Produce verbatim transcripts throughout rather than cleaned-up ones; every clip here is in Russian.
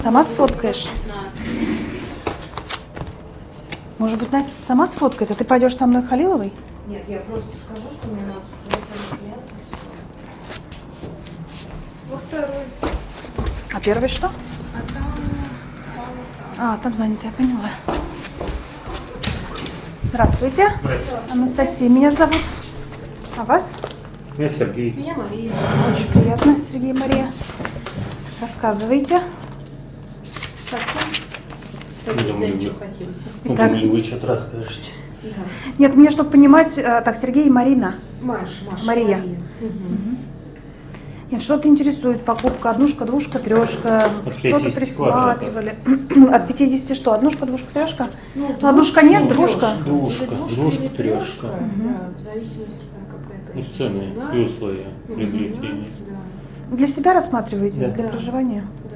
Сама сфоткаешь? Может быть, Настя сама сфоткает, а ты пойдешь со мной к Халиловой? Нет, я просто скажу, что мне надо. Во второй. А первый что? А там... А, там занято, я поняла. Здравствуйте. Здравствуйте. Анастасия меня зовут. А вас? Меня Сергей. Меня Мария. Очень приятно, Сергей и Мария. Рассказывайте. Хотим? Ну, Сами не думали, знаем, вы- что хотим. Ну, Так. думали, вы что-то расскажете. Да. Нет, мне, чтобы понимать, э, так, Сергей и Марина. Маш, Маша, Мария. Мгм. Нет, что-то интересует. Покупка однушка, двушка, трешка. От Что-то пятидесяти присматривали. От пятидесяти что? Однушка, двушка, трешка? Ну, Ну, однушка нет, или двушка. Двушка. Или Двушка, или трешка. Да, в зависимости, там, какая, И конечно, цены, цена. и условия Мгм. приобретения. Да, Для себя рассматриваете, Да. для Да. проживания? да.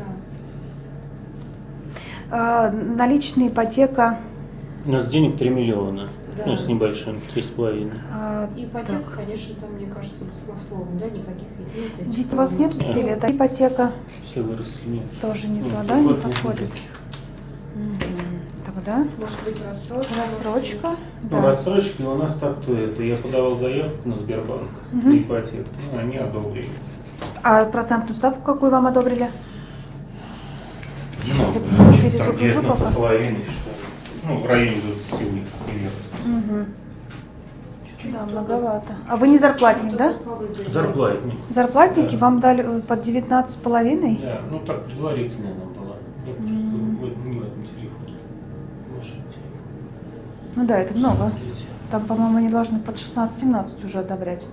А, наличная ипотека. У нас денег три миллиона. Да. Ну, с небольшим, три с половиной. а, Ипотека, так. конечно, там, мне кажется, баснословно, да, никаких нет. этих Детей у вас проблем. нет детей? Это ипотека Все выросли, нет. тоже не Ну, то, да, не вот нет подходит? никаких. Мгм. Тогда Может быть, рассрочка. рассрочка. Ну, Да. рассрочки у нас так-то это. Я подавал заявку на Сбербанк Мгм. на ипотеку. Ну, они одобрили. А процентную ставку какую вам одобрили? Сейчас Ну, я там перезагружу девятнадцать с пока. половиной, что ли. Ну, в районе двадцати у них примерно. Угу. Да, многовато. А вы не зарплатник, да? Зарплатник. Зарплатники Да. вам дали э, под девятнадцать с половиной? Да, ну так предварительная она была. Я просто М. в- не в этом телефоне. В вашем телефоне. Ну да, это много. Смотрите. Там, по-моему, они должны под шестнадцать-семнадцать уже одобрять.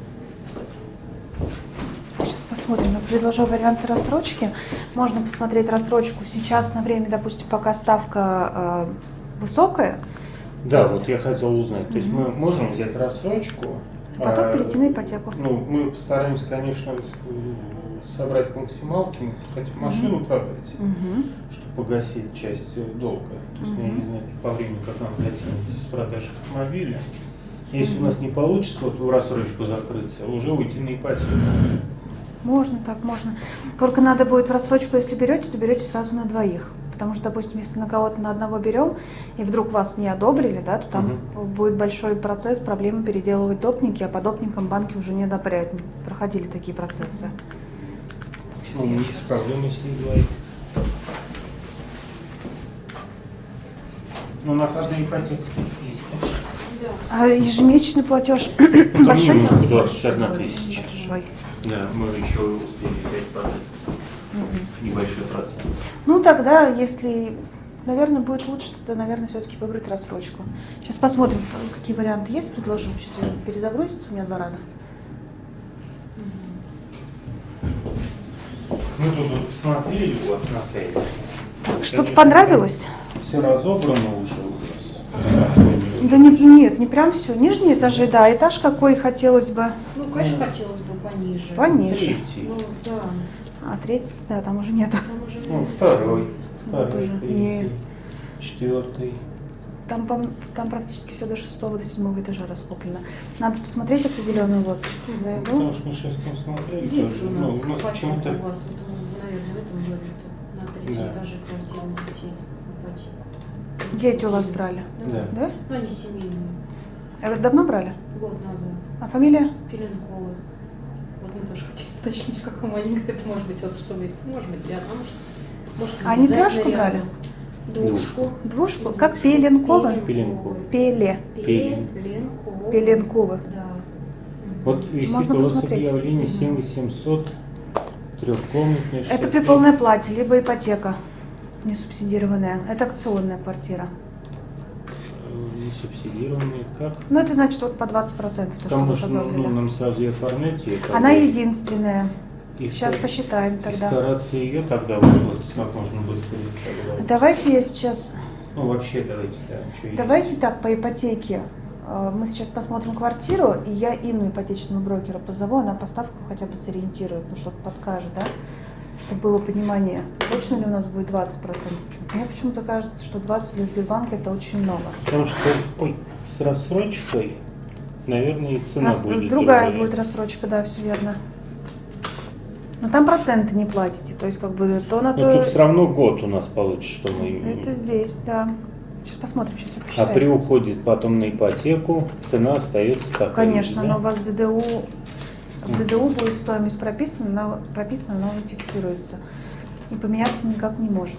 Сейчас посмотрим. Я предложу варианты рассрочки. Можно посмотреть рассрочку сейчас на время, допустим, пока ставка э, высокая, Да, То есть- вот я хотел узнать. То есть мы можем взять рассрочку. а потом а, перейти на ипотеку. Ну, мы постараемся, конечно, с- собрать по максималке, мы хотим машину продать, Мгм. чтобы погасить часть э, долга. То есть я Мгм. не знаю по времени, как она затянется с продажи автомобиля. Если у нас не получится вот в рассрочку закрыться, уже уйти на ипотеку. Можно, так можно. Только надо будет в рассрочку, если берете, то берете сразу на двоих. Потому что, допустим, если на кого-то на одного берем, и вдруг вас не одобрили, да, то там будет большой процесс, проблемы переделывать допники, а по допникам банки уже не одобряют. Проходили такие процессы. Так, щас Ну, я не еще раз. проблемы, если не двоих. Ну, у нас одна ипотека есть. Да. А ежемесячный платеж Это большой? минимум двадцать одна тысяча. Большой. Да, мы еще успели взять под Мгм. небольшой процент. Ну, тогда, если, наверное, будет лучше, тогда, наверное, все-таки выбрать рассрочку. Сейчас посмотрим, какие варианты есть, предложу. Сейчас я перезагрузится у меня два раза. Мы тут вот смотрели у вас на сайте. Так, что-то понравилось? Все разобрано уже у вас. Да не, нет, не прям все. Нижние этажи, да, этаж какой хотелось бы. Ну, конечно, хотелось бы пониже. Пониже. Третий. Ну, да. А третий, да, там уже нет. Там уже Ну, нет. второй. Вот Второй, уже третий, не- четвертый. Там, пом- там практически все до шестого, до седьмого этажа раскоплено. Надо посмотреть определенную лодочку. Ну, Зайду. потому что мы сейчас там смотрели. Где тоже. у Ну, нас у нас ипотека почему-то у вас, вот, ну, наверное, в этом доме-то, на третьем Да. этаже квартиры детей ипотеку. Дети у вас брали, Да. да? Ну, они семейные. Это давно брали? Год назад. А фамилия? Пеленковы. Вот мы тоже хотим уточнить, в каком они. Это может быть, вот что это может быть рядом, может, может А они обязательно трешку рядом. брали? Двушку. Двушку? Как Пеленкова? Пеленковы. Пеле. Пеленковы. Пеленковы. Да. Вот висит Можно у вас посмотреть. объявление семь восемьсот, трехкомнатная. Это при полной плате, либо ипотека не субсидированная. Это акционная квартира. Не субсидированные, как? Ну, это значит вот по двадцать процентов, то, что Потому вы что ну, одобрили. ну, нам сразу ее оформлять. Ее Она единственная. И Сейчас ста- посчитаем и тогда. стараться ее тогда в область как можно быстрее собрать. Давайте я сейчас... Ну, вообще, давайте, да. что есть. Давайте так, по ипотеке. Э, Мы сейчас посмотрим квартиру, и я Инну, ипотечного брокера, позову, она по ставкам хотя бы сориентирует, ну, что-то подскажет, да? Чтобы было понимание, точно ли у нас будет двадцать процентов. Почему-то. Мне почему-то кажется, что двадцать для Сбербанка это очень много. Потому что ой, с рассрочкой, наверное, и цена Раз- будет другая другая. будет рассрочка, да, все верно. Но там проценты не платите, то есть как бы то на Но то... тут все равно год у нас получится, что мы... Это здесь, да. Сейчас посмотрим, сейчас я А посчитаю. при уходе потом на ипотеку цена остается такой. Конечно, да? но у вас в ДДУ, в ДДУ будет стоимость прописана, она, прописана, она уже фиксируется. И поменяться никак не может.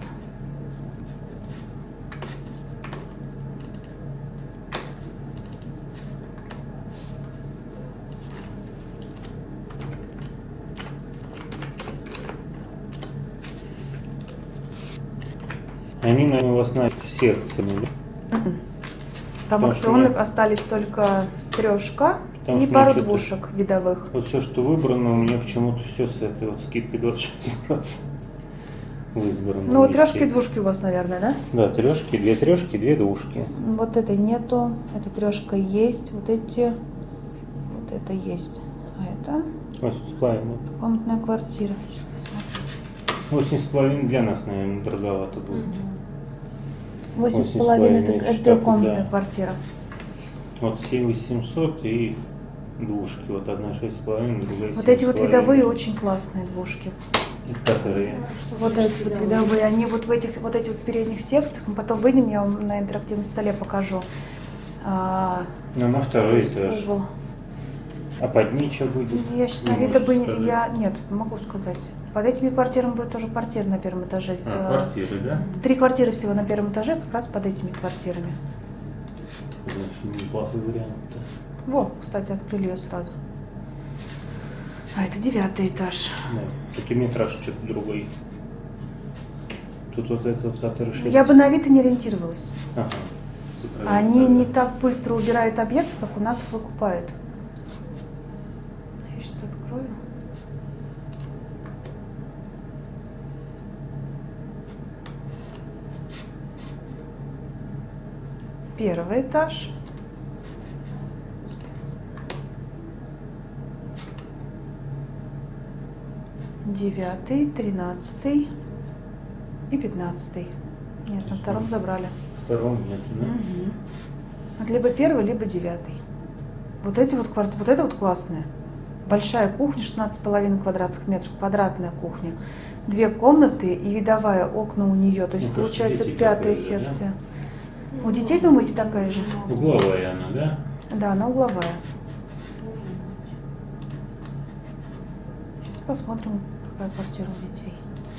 Они, наверное, у вас на всех цены. Там Потому что акционных я- остались только трешка Потому и что пару мне что-то- двушек видовых. Вот все, что выбрано, у меня почему-то все с этой вот скидкой двадцать шесть процентов в избранном Ну вот висит. трешки и двушки у вас, наверное, да? Да, трешки, две трешки, две двушки. Вот этой нету, эта трешка есть, вот эти, вот это есть. А это Восемь с половиной. комнатная квартира. Сейчас посмотрим. Восемь с половиной для нас, наверное, дороговато будет. Восемь с Восемь с половиной это, половиной, это штат, трехкомнатная да. квартира. Вот семь восемьсот и двушки. Вот одна шесть с половиной, другая Вот семь эти с вот половиной. видовые очень классные двушки. Которые... Вот эти вот видовые, они вот в этих вот этих вот передних секциях, мы потом выйдем, я вам на интерактивном столе покажу. А, Ну, на второй то есть этаж. угол. А под ней что будет? Я сейчас Не на Авито можешь бы не- сказать. я нет, могу сказать. Под этими квартирами будет тоже квартира на первом этаже. А, Э, квартиры, да? Три квартиры всего на первом этаже, как раз под этими квартирами. Значит, неплохой вариант. Во, кстати, открыли ее сразу. А это девятый этаж. Да. Тут и метраж что-то другой. Тут вот этот, который шесть. Я бы на Авито не ориентировалась. Ага. Закрываю. Они не так быстро убирают объект, как у нас их выкупают. Я сейчас открою. Первый этаж. Девятый, тринадцатый и пятнадцатый. Нет, на втором забрали. Втором нет, да? Мгм. Вот либо первый, либо девятый. Вот эти вот квартиры, вот это вот классная. Большая кухня, шестнадцать с половиной квадратных метров, квадратная кухня. Две комнаты и видовая окна у нее. То есть Ну, то, что получается дети пятая такое же, да? секция. У детей, думаете, такая же? Угловая она, да? Да, она угловая. Сейчас посмотрим, какая квартира у детей.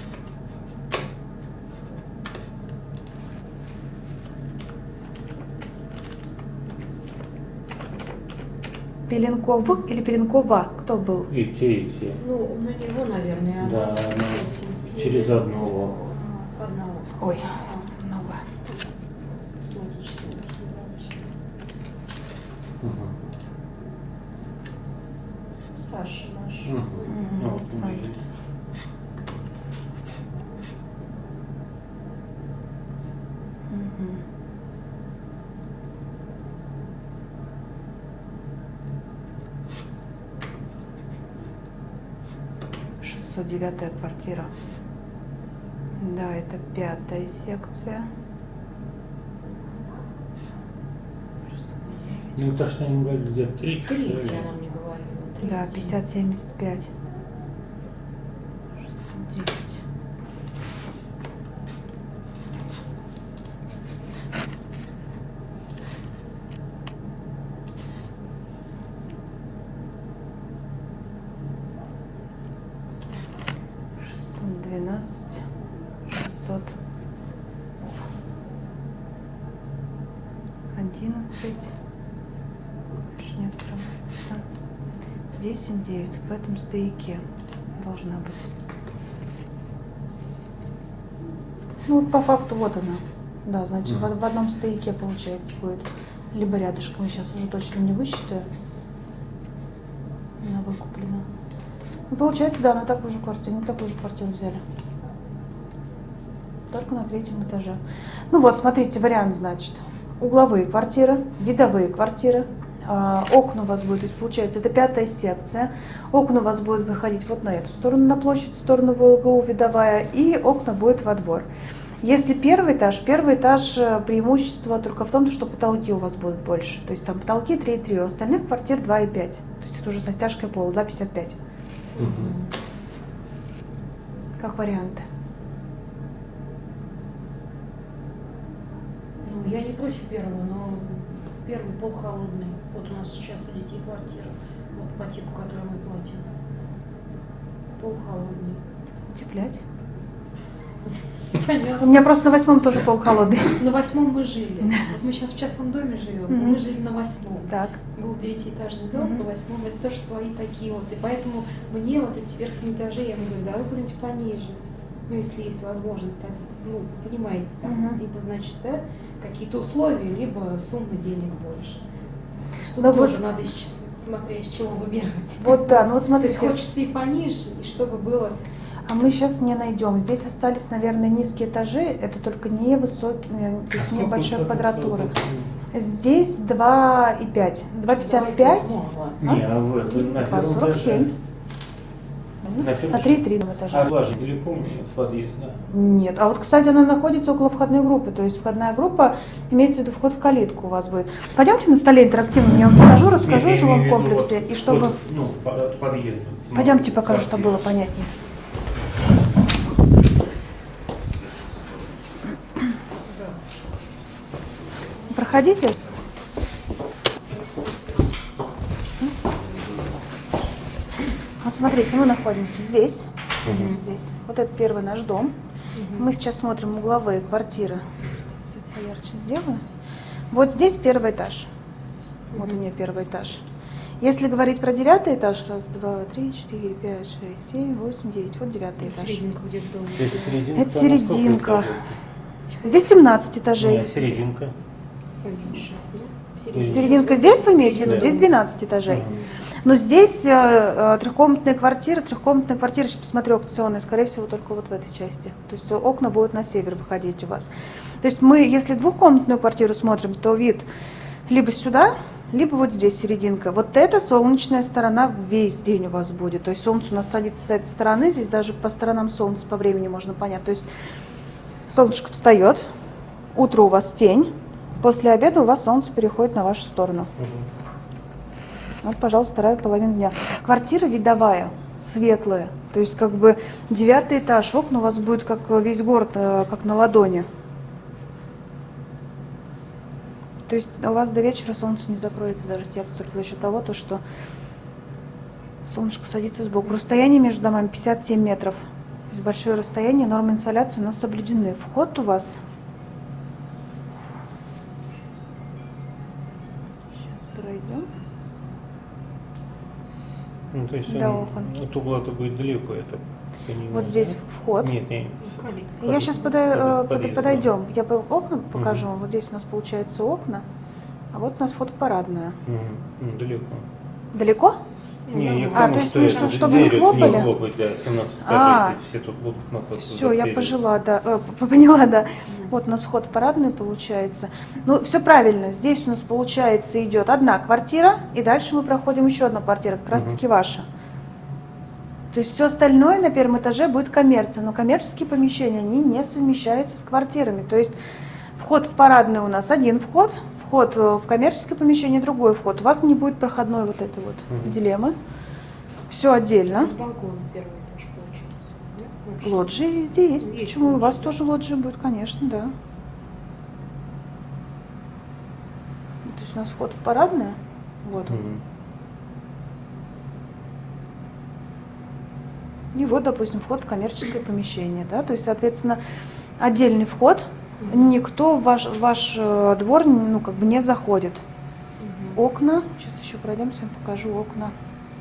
Пеленков или Пеленкова? Кто был? И те, и те. Ну, на него, наверное, а Да, нас она этим- через одного. Одного. Ой, А, много. автоматически разбираюсь. Ага. Саша наш. Мгм. Ну, вот Сам. мы и- Мгм. шестьсот девятая квартира. Да, это пятая секция. шестьсот девять. Ну, то, что они говорили, где-то третья. Третья она мне говорила. Да, третья. пятьдесят семьдесят пять. шестьсот девять. шестьсот двенадцать. шестьсот одиннадцать. Больше не открывается. Восемь, девять. В этом стояке должна быть. Ну вот по факту вот она. Да, значит, в, в одном стояке получается будет. Либо рядышком. Я сейчас уже точно не высчитаю. Она выкуплена. Ну, получается, да, на такую же квартиру, не такую же квартиру взяли. Только на третьем этаже. Ну вот, смотрите, вариант, значит. Угловые квартиры, видовые квартиры. А, окна у вас будет, то есть получается, это пятая секция. Окна у вас будут выходить вот на эту сторону, на площадь, в сторону ВЛГУ видовая, и окна будут во двор. Если первый этаж, первый этаж э, преимущество только в том, что потолки у вас будут больше. То есть там потолки три и три, у остальных квартир два и пять. То есть это уже со стяжкой пола, два пятьдесят пять. Мгм. как варианты. Ну, я не против первого, но первый пол холодный. Вот у нас сейчас у детей квартира. Вот по типу, который мы платим. Пол холодный. Утеплять. Понятно. У меня просто на восьмом тоже пол холодный. На восьмом мы жили. Вот мы сейчас в частном доме живем, но Мгм. мы жили на восьмом. Так. Был девятиэтажный дом, Мгм. на восьмом это тоже свои такие вот. И поэтому мне вот эти верхние этажи, я говорю, давай куда-нибудь пониже. Ну, если есть возможность, так, ну, понимаете, там, Мгм. либо, значит, да, какие-то условия, либо суммы денег больше. Тут Ну тоже вот- надо с- смотреть, с чего выбирать. Вот да, ну вот То есть смотрите, хочется и пониже, и чтобы было... а мы сейчас не найдем. Здесь остались, наверное, низкие этажи, это только не высокие, то есть небольшой квадратуры. Здесь два и пять, два пятьдесят пять, Не, а в это на два первом сорок семь. этаже. На первом На три и три этаже. А влажно далеко от подъезда? Нет. А вот, кстати, она находится около входной группы. То есть входная группа, имеется в виду вход в калитку у вас будет. Пойдемте на столе интерактивно, я вам покажу, расскажу о Нет, я жилом имею в виду комплексе. вот И чтобы... вход, ну, по- от подъезда. самого Пойдемте покажу, квартиры. чтобы было понятнее. Проходите. Вот смотрите, мы находимся здесь. Мгм. Здесь. Вот это первый наш дом. Мы сейчас смотрим угловые квартиры. Свет поярче сделаю. Вот здесь первый этаж. Вот у нее первый этаж. Если говорить про девятый этаж, раз, два, три, четыре, пять, шесть, семь, восемь, девять. Вот девятый этаж. Серединку где-то дома. То есть серединка? Это на сколько серединка. этажей? Здесь семнадцать этажей. Нет, серединка. Поменьше, да? В серединке. Серединка здесь вы имеете в виду? Да. Здесь двенадцать этажей. Ага. Но здесь э, э, трехкомнатная квартира, трехкомнатная квартира, сейчас посмотрю, аукционная, скорее всего, только вот в этой части. То есть окна будут на север выходить у вас. То есть мы, если двухкомнатную квартиру смотрим, то вид либо сюда, либо вот здесь серединка. Вот эта солнечная сторона весь день у вас будет. То есть солнце у нас садится с этой стороны, здесь даже по сторонам солнца по времени можно понять. То есть солнышко встает, утро у вас тень, после обеда у вас солнце переходит на вашу сторону. Мгм. Вот, пожалуйста, вторая половина дня. Квартира видовая, светлая. То есть как бы девятый этаж, окна у вас будет как весь город, э, как на ладони. То есть у вас до вечера солнце не закроется даже сектор за счет того, то, что солнышко садится сбоку. Расстояние между домами пятьдесят семь метров. То есть большое расстояние, нормы инсоляции у нас соблюдены. Вход у вас... Сейчас пройдем. Ну, то есть Да, он окон. от угла-то будет далеко, это понимаю. Вот здесь вход. Нет, нет. Калитка. Я сейчас Подъезд, подойдем, я по окнам покажу. Вот здесь у нас получается окна, а вот у нас вход в парадную. Мгм. Ну, далеко. Далеко? Не, я к А, тому, то есть что нужно, это чтобы не двери хлопали? не хлопать, да, семнадцать А. этажей, все тут будут на то, Все, я пожила, да, э, п- поняла, да. Вот у нас вход в парадную получается. Ну, все правильно. Здесь у нас получается идет одна квартира, и дальше мы проходим еще одна квартира, как раз таки ваша. То есть все остальное на первом этаже будет коммерция, но коммерческие помещения, они не совмещаются с квартирами. То есть вход в парадную у нас один вход, вход э, в коммерческое помещение другой вход. У вас не будет проходной вот этой вот Мгм. дилеммы. Все отдельно. С балкона первый этаж получается. Да? Вообще. Лоджии везде есть. Есть Почему? У вас лоджии. тоже лоджия будет, конечно, да. То есть у нас вход в парадную. Вот он. Мгм. И вот, допустим, вход в коммерческое помещение, да, то есть, соответственно, отдельный вход, никто в ваш, в ваш э, двор, ну, как бы не заходит. Мгм. Окна, сейчас еще пройдемся, я покажу окна.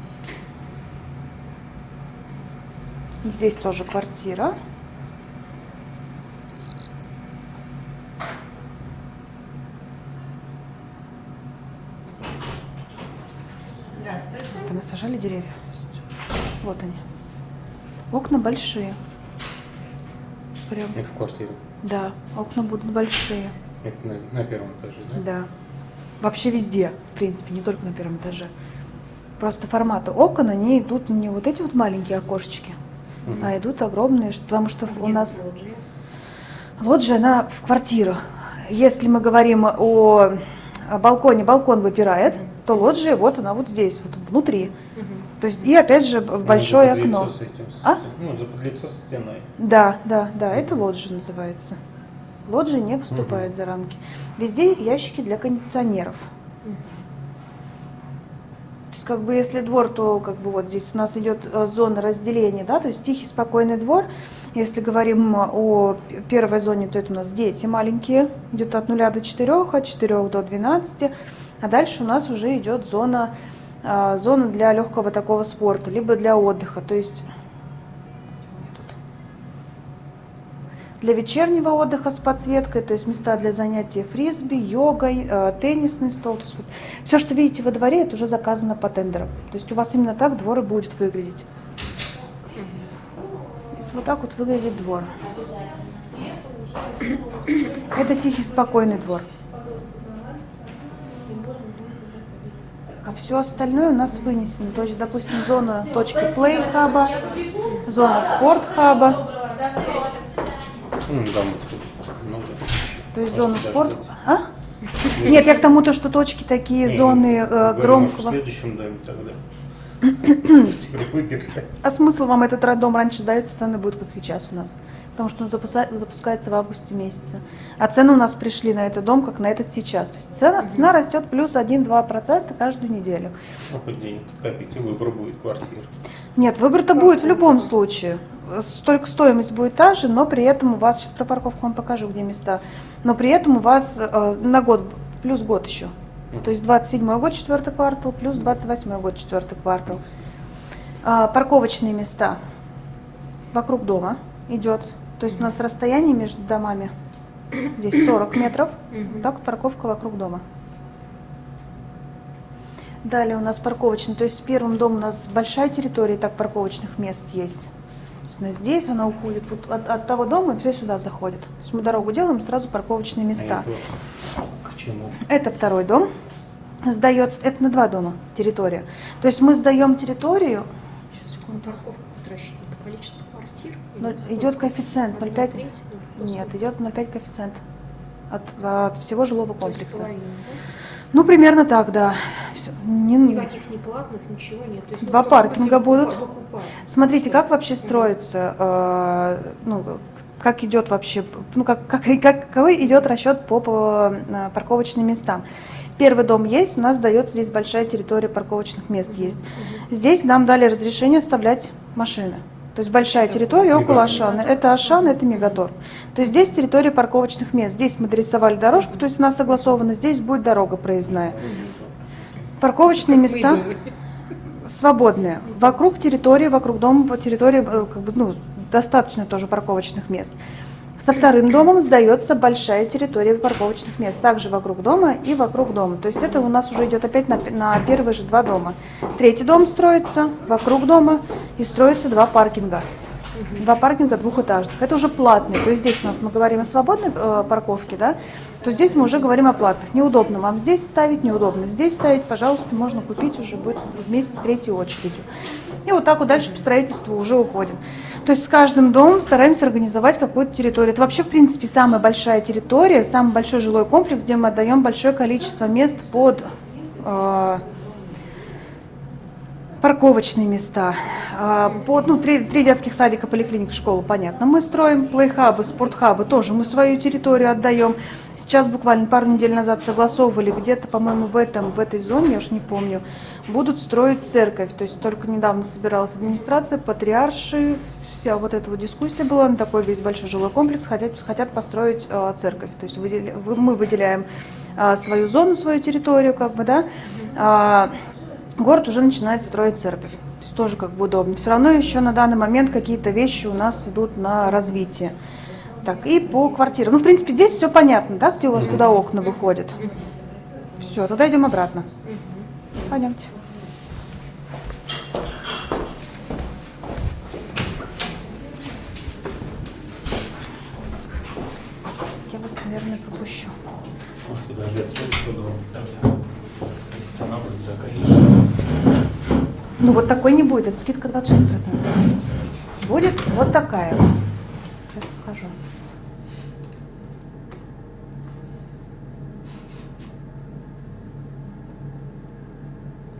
Здесь тоже квартира. Здравствуйте. Вы насажали деревьев? Вот они. Окна большие. Прям, Это в квартиру. да, окна будут большие. Это на, на первом этаже, да? Да. Вообще везде, в принципе, не только на первом этаже. Просто форматы окон, они идут не вот эти вот маленькие окошечки, Мгм. а идут огромные, ш- потому что у Где нас лоджия? лоджия, она в квартиру. Если мы говорим о, о балконе, балкон выпирает, то лоджия вот она вот здесь, вот внутри. Мгм. То есть, и опять же в большое Ну, за окно. подлицо с этим, с А? стен- Ну, за подлицо со стеной. Да, да, да, это лоджия называется. Лоджия не выступает за рамки. Везде ящики для кондиционеров. То есть, как бы, если двор, то как бы вот здесь у нас идет э, зона разделения, да, то есть тихий, спокойный двор. Если говорим о п- первой зоне, то это у нас дети маленькие, идет от нуля до четырёх, от четырёх до двенадцати, а дальше у нас уже идет зона, э, зона для легкого такого спорта, либо для отдыха, то есть для вечернего отдыха с подсветкой, то есть места для занятий фрисби, йогой, э, теннисный стол. То есть вот все, что видите во дворе, это уже заказано по тендерам. То есть у вас именно так двор и будет выглядеть. То есть вот так вот выглядит двор. Это тихий, спокойный двор. А все остальное у нас вынесено. То есть, допустим, зона точки плей-хаба, зона спорт-хаба. Ну, домов тут много. То есть Может, зона спорта. дождаться. А? Нет, я к тому, то, что точки такие, Не, зоны э, говорю, может, в громкого. следующем доме тогда. Теперь выберли. А смысл вам этот дом раньше сдается, цены будут как сейчас у нас. Потому что он запуска- запускается в августе месяце. А цены у нас пришли на этот дом, как на этот сейчас. То есть цена, цена растет плюс один-два процента каждую неделю. Ну, хоть денег копить, и выбор будет квартир. Нет, выбор-то будет в любом случае. Только стоимость будет та же, но при этом у вас, сейчас про парковку вам покажу, где места, но при этом у вас э, на год, плюс год еще. То есть двадцать седьмой год, четвертый квартал, плюс двадцать восьмой год, четвертый квартал. А, парковочные места вокруг дома идет. То есть у нас расстояние между домами здесь сорок метров. Вот так вот парковка вокруг дома. Далее у нас парковочный, то есть в первом доме у нас большая территория, так парковочных мест есть. То есть у нас здесь она уходит вот от, от того дома и все сюда заходит. То есть мы дорогу делаем, сразу парковочные места. А это к чему? Это второй дом. Сдается, это на два дома территория. То есть мы сдаем территорию. Сейчас, секунду. Парковка будет рассчитана по количеству квартир? Ну, Или идет сколько? коэффициент ноль целых пять. Одна треть? Ну, Нет, сколько? идет ноль целых пять коэффициент от, от всего жилого То есть комплекса. половина, Ну, примерно так, да. Всё. Не- да? Никаких неплатных, ничего нет. То есть, Два ну, в смысле, паркинга выкупа- будут. выкупать. Смотрите, как вообще строится, э, ну, как идет вообще, ну, как, как, как, какой идет расчет по, по э, парковочным местам. Первый дом есть, у нас дается здесь большая территория парковочных мест есть. Здесь нам дали разрешение оставлять машины. То есть большая территория около Ашана. Это Ашан, это Мегатор. То есть здесь территория парковочных мест. Здесь мы дорисовали дорожку, то есть у нас согласовано, здесь будет дорога проездная. Парковочные Мы и места думали. свободные. Вокруг территории, вокруг дома, по территории э, как бы, ну, достаточно тоже парковочных мест. Со вторым домом сдается большая территория парковочных мест, также вокруг дома и вокруг дома. То есть это у нас уже идет опять на, на первые же два дома. Третий дом строится вокруг дома и строится два паркинга. Два паркинга двухэтажных. Это уже платные. То есть здесь у нас мы говорим о свободной э, парковке, да, то здесь мы уже говорим о платных. Неудобно вам здесь ставить, неудобно здесь ставить. Пожалуйста, можно купить, уже будет вместе с третьей очередью. И вот так вот дальше по строительству уже уходим. То есть с каждым домом стараемся организовать какую-то территорию. Это вообще, в принципе, самая большая территория, самый большой жилой комплекс, где мы отдаем большое количество мест под э, парковочные места. Э, под, ну, три, три детских садика, поликлиника, школа, понятно. Мы строим плейхабы, спортхабы, тоже мы свою территорию отдаем. Сейчас буквально пару недель назад согласовывали, где-то, по-моему, в, этом, в этой зоне, я уж не помню, будут строить церковь. То есть только недавно собиралась администрация, патриарши, вся вот эта вот дискуссия была, на такой весь большой жилой комплекс хотят, хотят построить э, церковь. То есть выделя, вы, мы выделяем э, свою зону, свою территорию, как бы, да, а город уже начинает строить церковь. То есть тоже как бы удобно. Все равно еще на данный момент какие-то вещи у нас идут на развитие. Так, и по квартирам. Ну, в принципе, здесь все понятно, да, где у вас куда окна выходят. Все, тогда идем обратно. Пойдемте. Я вас, наверное, пропущу. Может, даже отсюда дом тогда. Если цена будет такая же. Ну, вот такой не будет, это скидка двадцать шесть процентов. Будет вот такая. Сейчас покажу.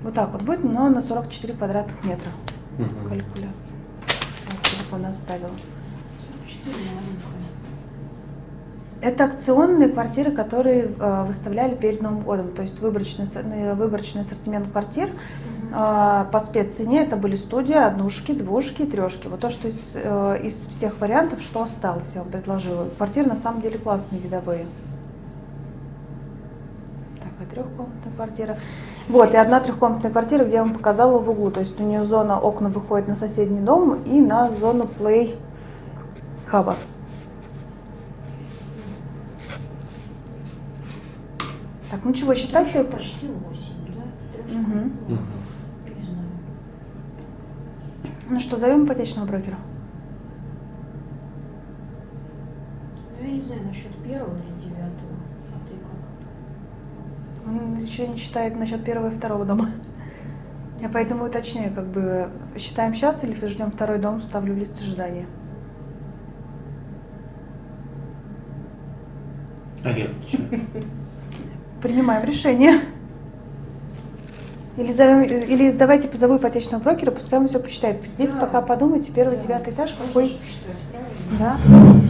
Вот так вот будет, но на сорок четыре квадратных метра. Мгм. Калькулятор. Вот, телефон оставила. четыре маленькая. Это акционные квартиры, которые э, выставляли перед Новым годом. То есть выборочный, с- э, выборочный ассортимент квартир. Э, по спеццене это были студии, однушки, двушки и трешки. Вот то, что из, э, из всех вариантов, что осталось, я вам предложила. Квартиры на самом деле классные, видовые. Так, и трехкомнатная квартира. Вот, и одна трехкомнатная квартира, где я вам показала в углу. То есть у нее зона окна выходит на соседний дом и на зону плей-хаба. Так, ну чего, считать Трешка это? почти восемь, да? Трешка. Мгм. Ну, не знаю. Ну что, зовем ипотечного брокера? Ну, я не знаю насчет первого или девятого. А ты как? Он еще не считает насчет первого и второго дома. Я поэтому уточняю, как бы считаем сейчас или ждем второй дом, ставлю в лист ожидания. А я почему? Принимаем решение. Или, зовем, или давайте позову ипотечного брокера, пускай он все посчитает. Посидите, Да. пока подумайте, первый, Да. девятый этаж, Можно какой. же посчитать, правильно? Да.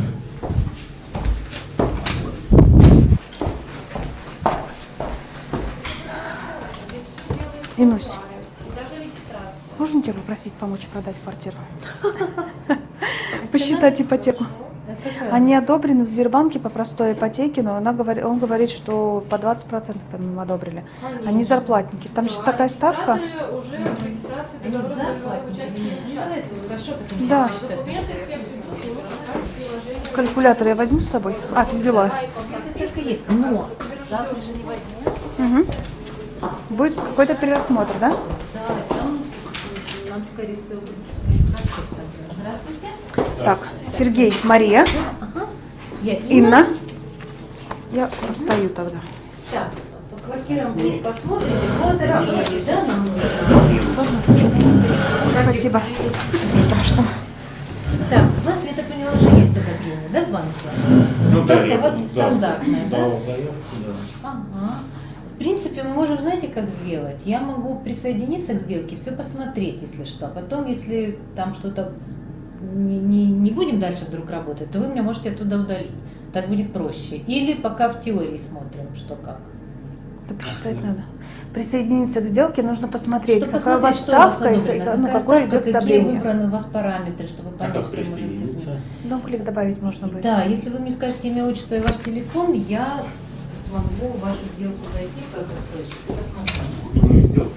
Инусь, можно тебя попросить помочь продать квартиру? Посчитать ипотеку. Они одобрены в Сбербанке по простой ипотеке, но она говорит, он говорит, что по двадцать процентов там им одобрили. Они зарплатники. Там сейчас такая ставка. Уже в регистрации Они договора зарплатники, участия они участвуют. хорошо, потому Да. что Документы все приложения. Калькулятор я возьму с собой? А, ты взяла. это только есть, но завтрашнего дня, Угу. Будет какой-то перерассмотр, да? да, там нам, скорее всего, будет хорошо. Здравствуйте. Так, Сергей, Мария, Ага. Я Инна. Я встаю тогда. Так, по квартирам вы посмотрите. Вот дорогие, да, нам нужно? Спасибо. Страшно. Так, у вас, я так поняла, уже есть одобрение, да, в банке? Ну, да, Ставка я у вас да, стандартная, да? дал заявку, да. Ага. В принципе, мы можем, знаете, как сделать? Я могу присоединиться к сделке, все посмотреть, если что. А потом, если там что-то не, не, не будем дальше вдруг работать, то вы меня можете оттуда удалить. Так будет проще. Или пока в теории смотрим, что как. Да посчитать надо. Присоединиться к сделке нужно посмотреть, Чтобы какая у вас посмотреть, что у вас ставка и одобрено, при- ну, какая какое ставка, идет какие одобрение. выбраны у вас параметры, чтобы А понять, как что можем присоединиться? изменить. Дом-клик добавить можно будет. Да, если вы мне скажете имя, отчество и ваш телефон, я смогу в вашу сделку зайти как застройщик и посмотреть. Ну, сделка.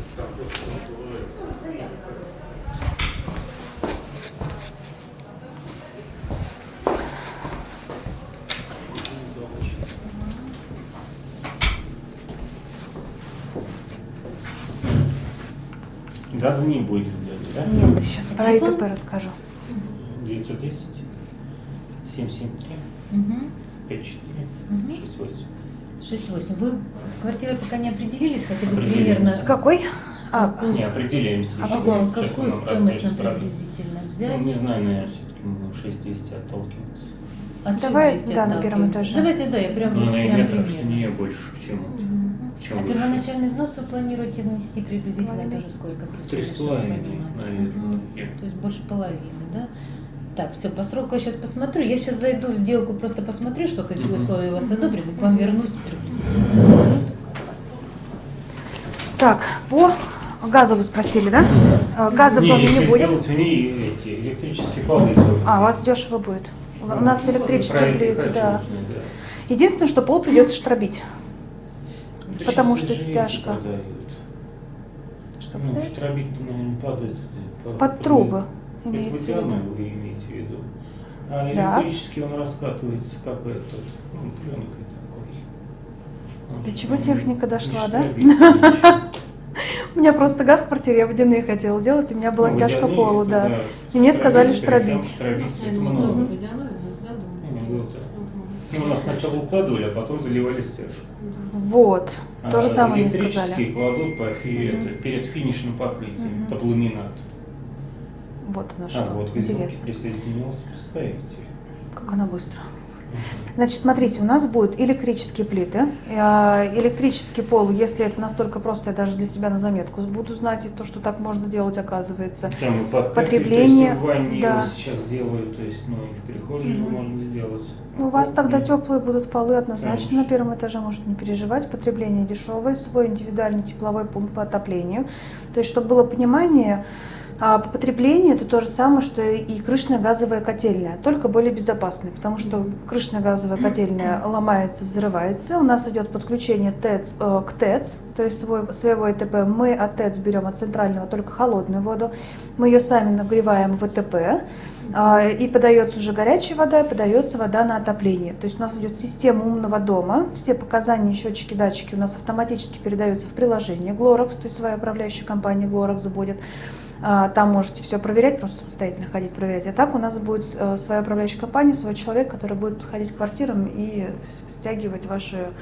Газа не будет сделать, да? Нет, сейчас про Телефон? ИТП расскажу. девятьсот десять семь семь три Угу. пять четыре Мгм. шесть восемь. шесть восемь. Вы с квартирой пока не определились, хотя бы Определились. примерно Какой? А, какую, Не, определяемся. А еще. ага, Сейчас какую нам стоимость нам расскажет правильно. приблизительно Ну, взять? не знаю, наверное, все-таки мы шесть двести отталкиваться. От Давай, двести да, на первом отталкиваемся. этаже. Давайте, да, я прям, Ну, на прям метрах, что примерно. не больше, чем, Мгм. чем А выше. первоначальный взнос вы планируете внести приблизительно Половиной. тоже сколько? Три плюс-минус, с чтобы половиной, понимать? наверное. Мгм. Нет. То есть больше половины, да? Так, все, по сроку я сейчас посмотрю. Я сейчас зайду в сделку, просто посмотрю, что какие Мгм. условия у вас одобрены, к вам вернусь приблизительно. так, по газу вы спросили, да? А, Газа в доме если не будет. сделать в ней эти электрические полы, то... А, у вас дешево будет. У нас электрические Проект плиты, хочу, да. да. Единственное, что пол придется штробить. Да Потому щас что жилетки стяжка. продают. Что Ну, продают? штробить-то, наверное, под это. Под, Под трубы, Это имеется в виду. водяной вы имеете в виду. А Да. электрический он раскатывается, как этот, ну, пленкой такой. Вот. До чего техника дошла, Не да? штробить ничего. У меня просто газ в квартире, я водяные хотела делать, и у меня была Ну, стяжка водяные, пола, это да. И мне сказали штробить, штробить. Штробить это Ну, много. водяной у нас, да, Ну, думаю? вот. Ну, у нас сначала укладывали, а потом заливали стяжку. Вот, то А же самое мне электрические сказали. кладут по фи- Мгм. это, перед финишным покрытием, Мгм. под ламинат. Вот оно А что, вот где интересно. присоединился, представите. Как оно быстро. Значит, смотрите, у нас будут электрические плиты, э, электрический пол, если это настолько просто, я даже для себя на заметку буду знать, и то, что так можно делать, оказывается. Там и под Потребление, кафель, то есть и в ванне да. его сейчас делают, то есть, ну, и в прихожей его можно сделать. Ну, у вас тогда Мгм. теплые будут полы однозначно Конечно. на первом этаже, можете не переживать. Потребление дешевое, свой индивидуальный тепловой пункт по отоплению. То есть, чтобы было понимание, а, по потреблению это то же самое, что и крышная газовая котельная, только более безопасная, потому что крышная газовая котельная ломается, взрывается. У нас идет подключение ТЭЦ, э, к ТЭЦ, то есть свой, своего ЭТП. Мы от ТЭЦ берем от центрального только холодную воду, мы ее сами нагреваем в ЭТП. И подается уже горячая вода, и подается вода на отопление. То есть у нас идет система умного дома. Все показания, счетчики, датчики у нас автоматически передаются в приложение Glorox, то есть своя управляющая компания Glorox будет. Там можете все проверять, просто самостоятельно ходить проверять. А так у нас будет своя управляющая компания, свой человек, который будет подходить к квартирам и стягивать ваши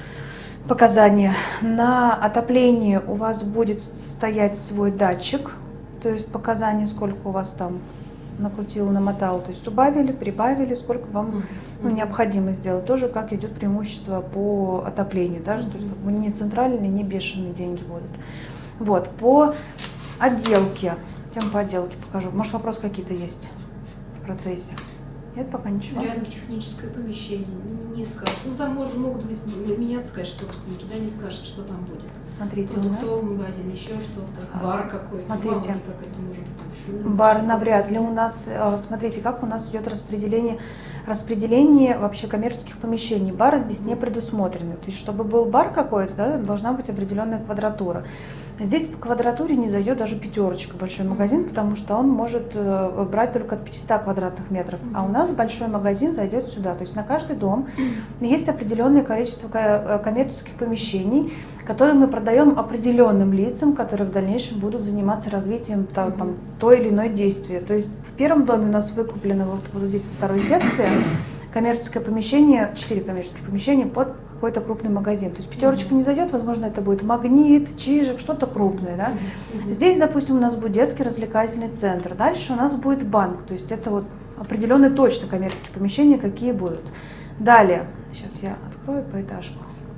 показания. На отоплении у вас будет стоять свой датчик, то есть показания, сколько у вас там накрутил, намотал, то есть убавили, прибавили, сколько вам ну, необходимо сделать. Тоже как идет преимущество по отоплению, даже, то есть как бы не центральные, не бешеные деньги будут. Вот, по отделке, тем по отделке покажу. Может, вопросы какие-то есть в процессе? Нет, пока ничего. Рядом техническое помещение, не скажешь. Ну, там может, могут быть, меняться, конечно, собственники, да, не скажут, что там будет. Смотрите, у нас Продуктовый магазин, еще что-то, А, бар какой-то. смотрите. Мало ли, как это может быть. Шум. бар навряд ли у нас, э, смотрите, как у нас идет распределение, распределение вообще коммерческих помещений. Бары здесь не предусмотрены. То есть, чтобы был бар какой-то, да, должна быть определенная квадратура. Здесь по квадратуре не зайдет даже пятерочка, большой магазин, потому что он может э, брать только от пятисот квадратных метров. А у нас большой магазин зайдет сюда. То есть на каждый дом есть определенное количество ко- коммерческих помещений, которые мы продаем определенным лицам, которые в дальнейшем будут заниматься развитием там, там, той или иной действия. То есть в первом доме у нас выкуплено вот, вот здесь во второй секции коммерческое помещение, четыре коммерческих помещения под какой-то крупный магазин. То есть пятерочка не зайдет, возможно, это будет Магнит, Чижик, что-то крупное. Да? Здесь, допустим, у нас будет детский развлекательный центр. Дальше у нас будет банк. То есть это вот определенные точно коммерческие помещения, какие будут. Далее, сейчас я открою поэтажку.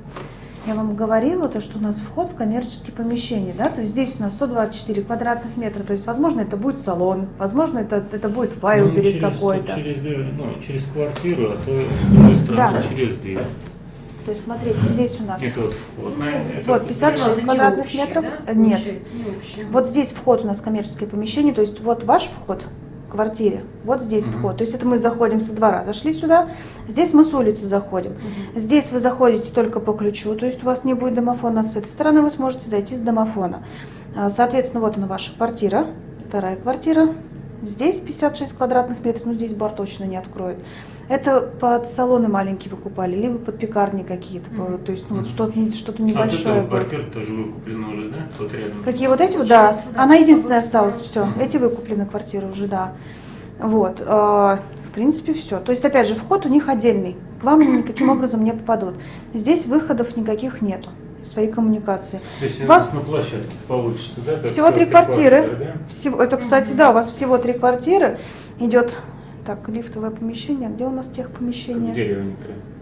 Я вам говорила, то, что у нас вход в коммерческие помещения, да, то есть здесь у нас сто двадцать четыре квадратных метра, то есть, возможно, это будет салон, возможно, это, это будет Wildberries Ну, какой-то. Через, дверь, ну, через квартиру, а то с другой стороны Да. через дверь. То есть, смотрите, здесь у нас Это вот вход. на- это вот пятьдесят шесть Это не квадратных общее, метров. да, Нет, получается, не общее. вот здесь вход у нас в коммерческое помещение, то есть вот ваш вход в квартире, вот здесь Мгм. вход. То есть это мы заходим со двора, зашли сюда, здесь мы с улицы заходим. Здесь вы заходите только по ключу, то есть у вас не будет домофона, с этой стороны вы сможете зайти с домофона. А, Соответственно, вот она ваша квартира, вторая квартира. Здесь пятьдесят шесть квадратных метров, ну здесь бар точно не откроет. Это под салоны маленькие выкупали, либо под пекарни какие-то, по- то есть ну, вот что-то, что-то А небольшое вот эта будет. квартира тоже выкуплена уже, да? Вот рядом. Какие вот эти вот, да, она единственная осталась, все, эти выкуплены квартиры уже, да. Вот, э, в принципе, все. То есть, опять же, вход у них отдельный, к вам они никаким образом не попадут. Здесь выходов никаких нету, своей коммуникации. То есть у вас- нас на площадке получится, да? как Всего три целая квартиры. квартира, да? Всего, это, кстати, да, у вас всего три квартиры, идет, так, лифтовое помещение, где у нас тех Как помещения? дерево не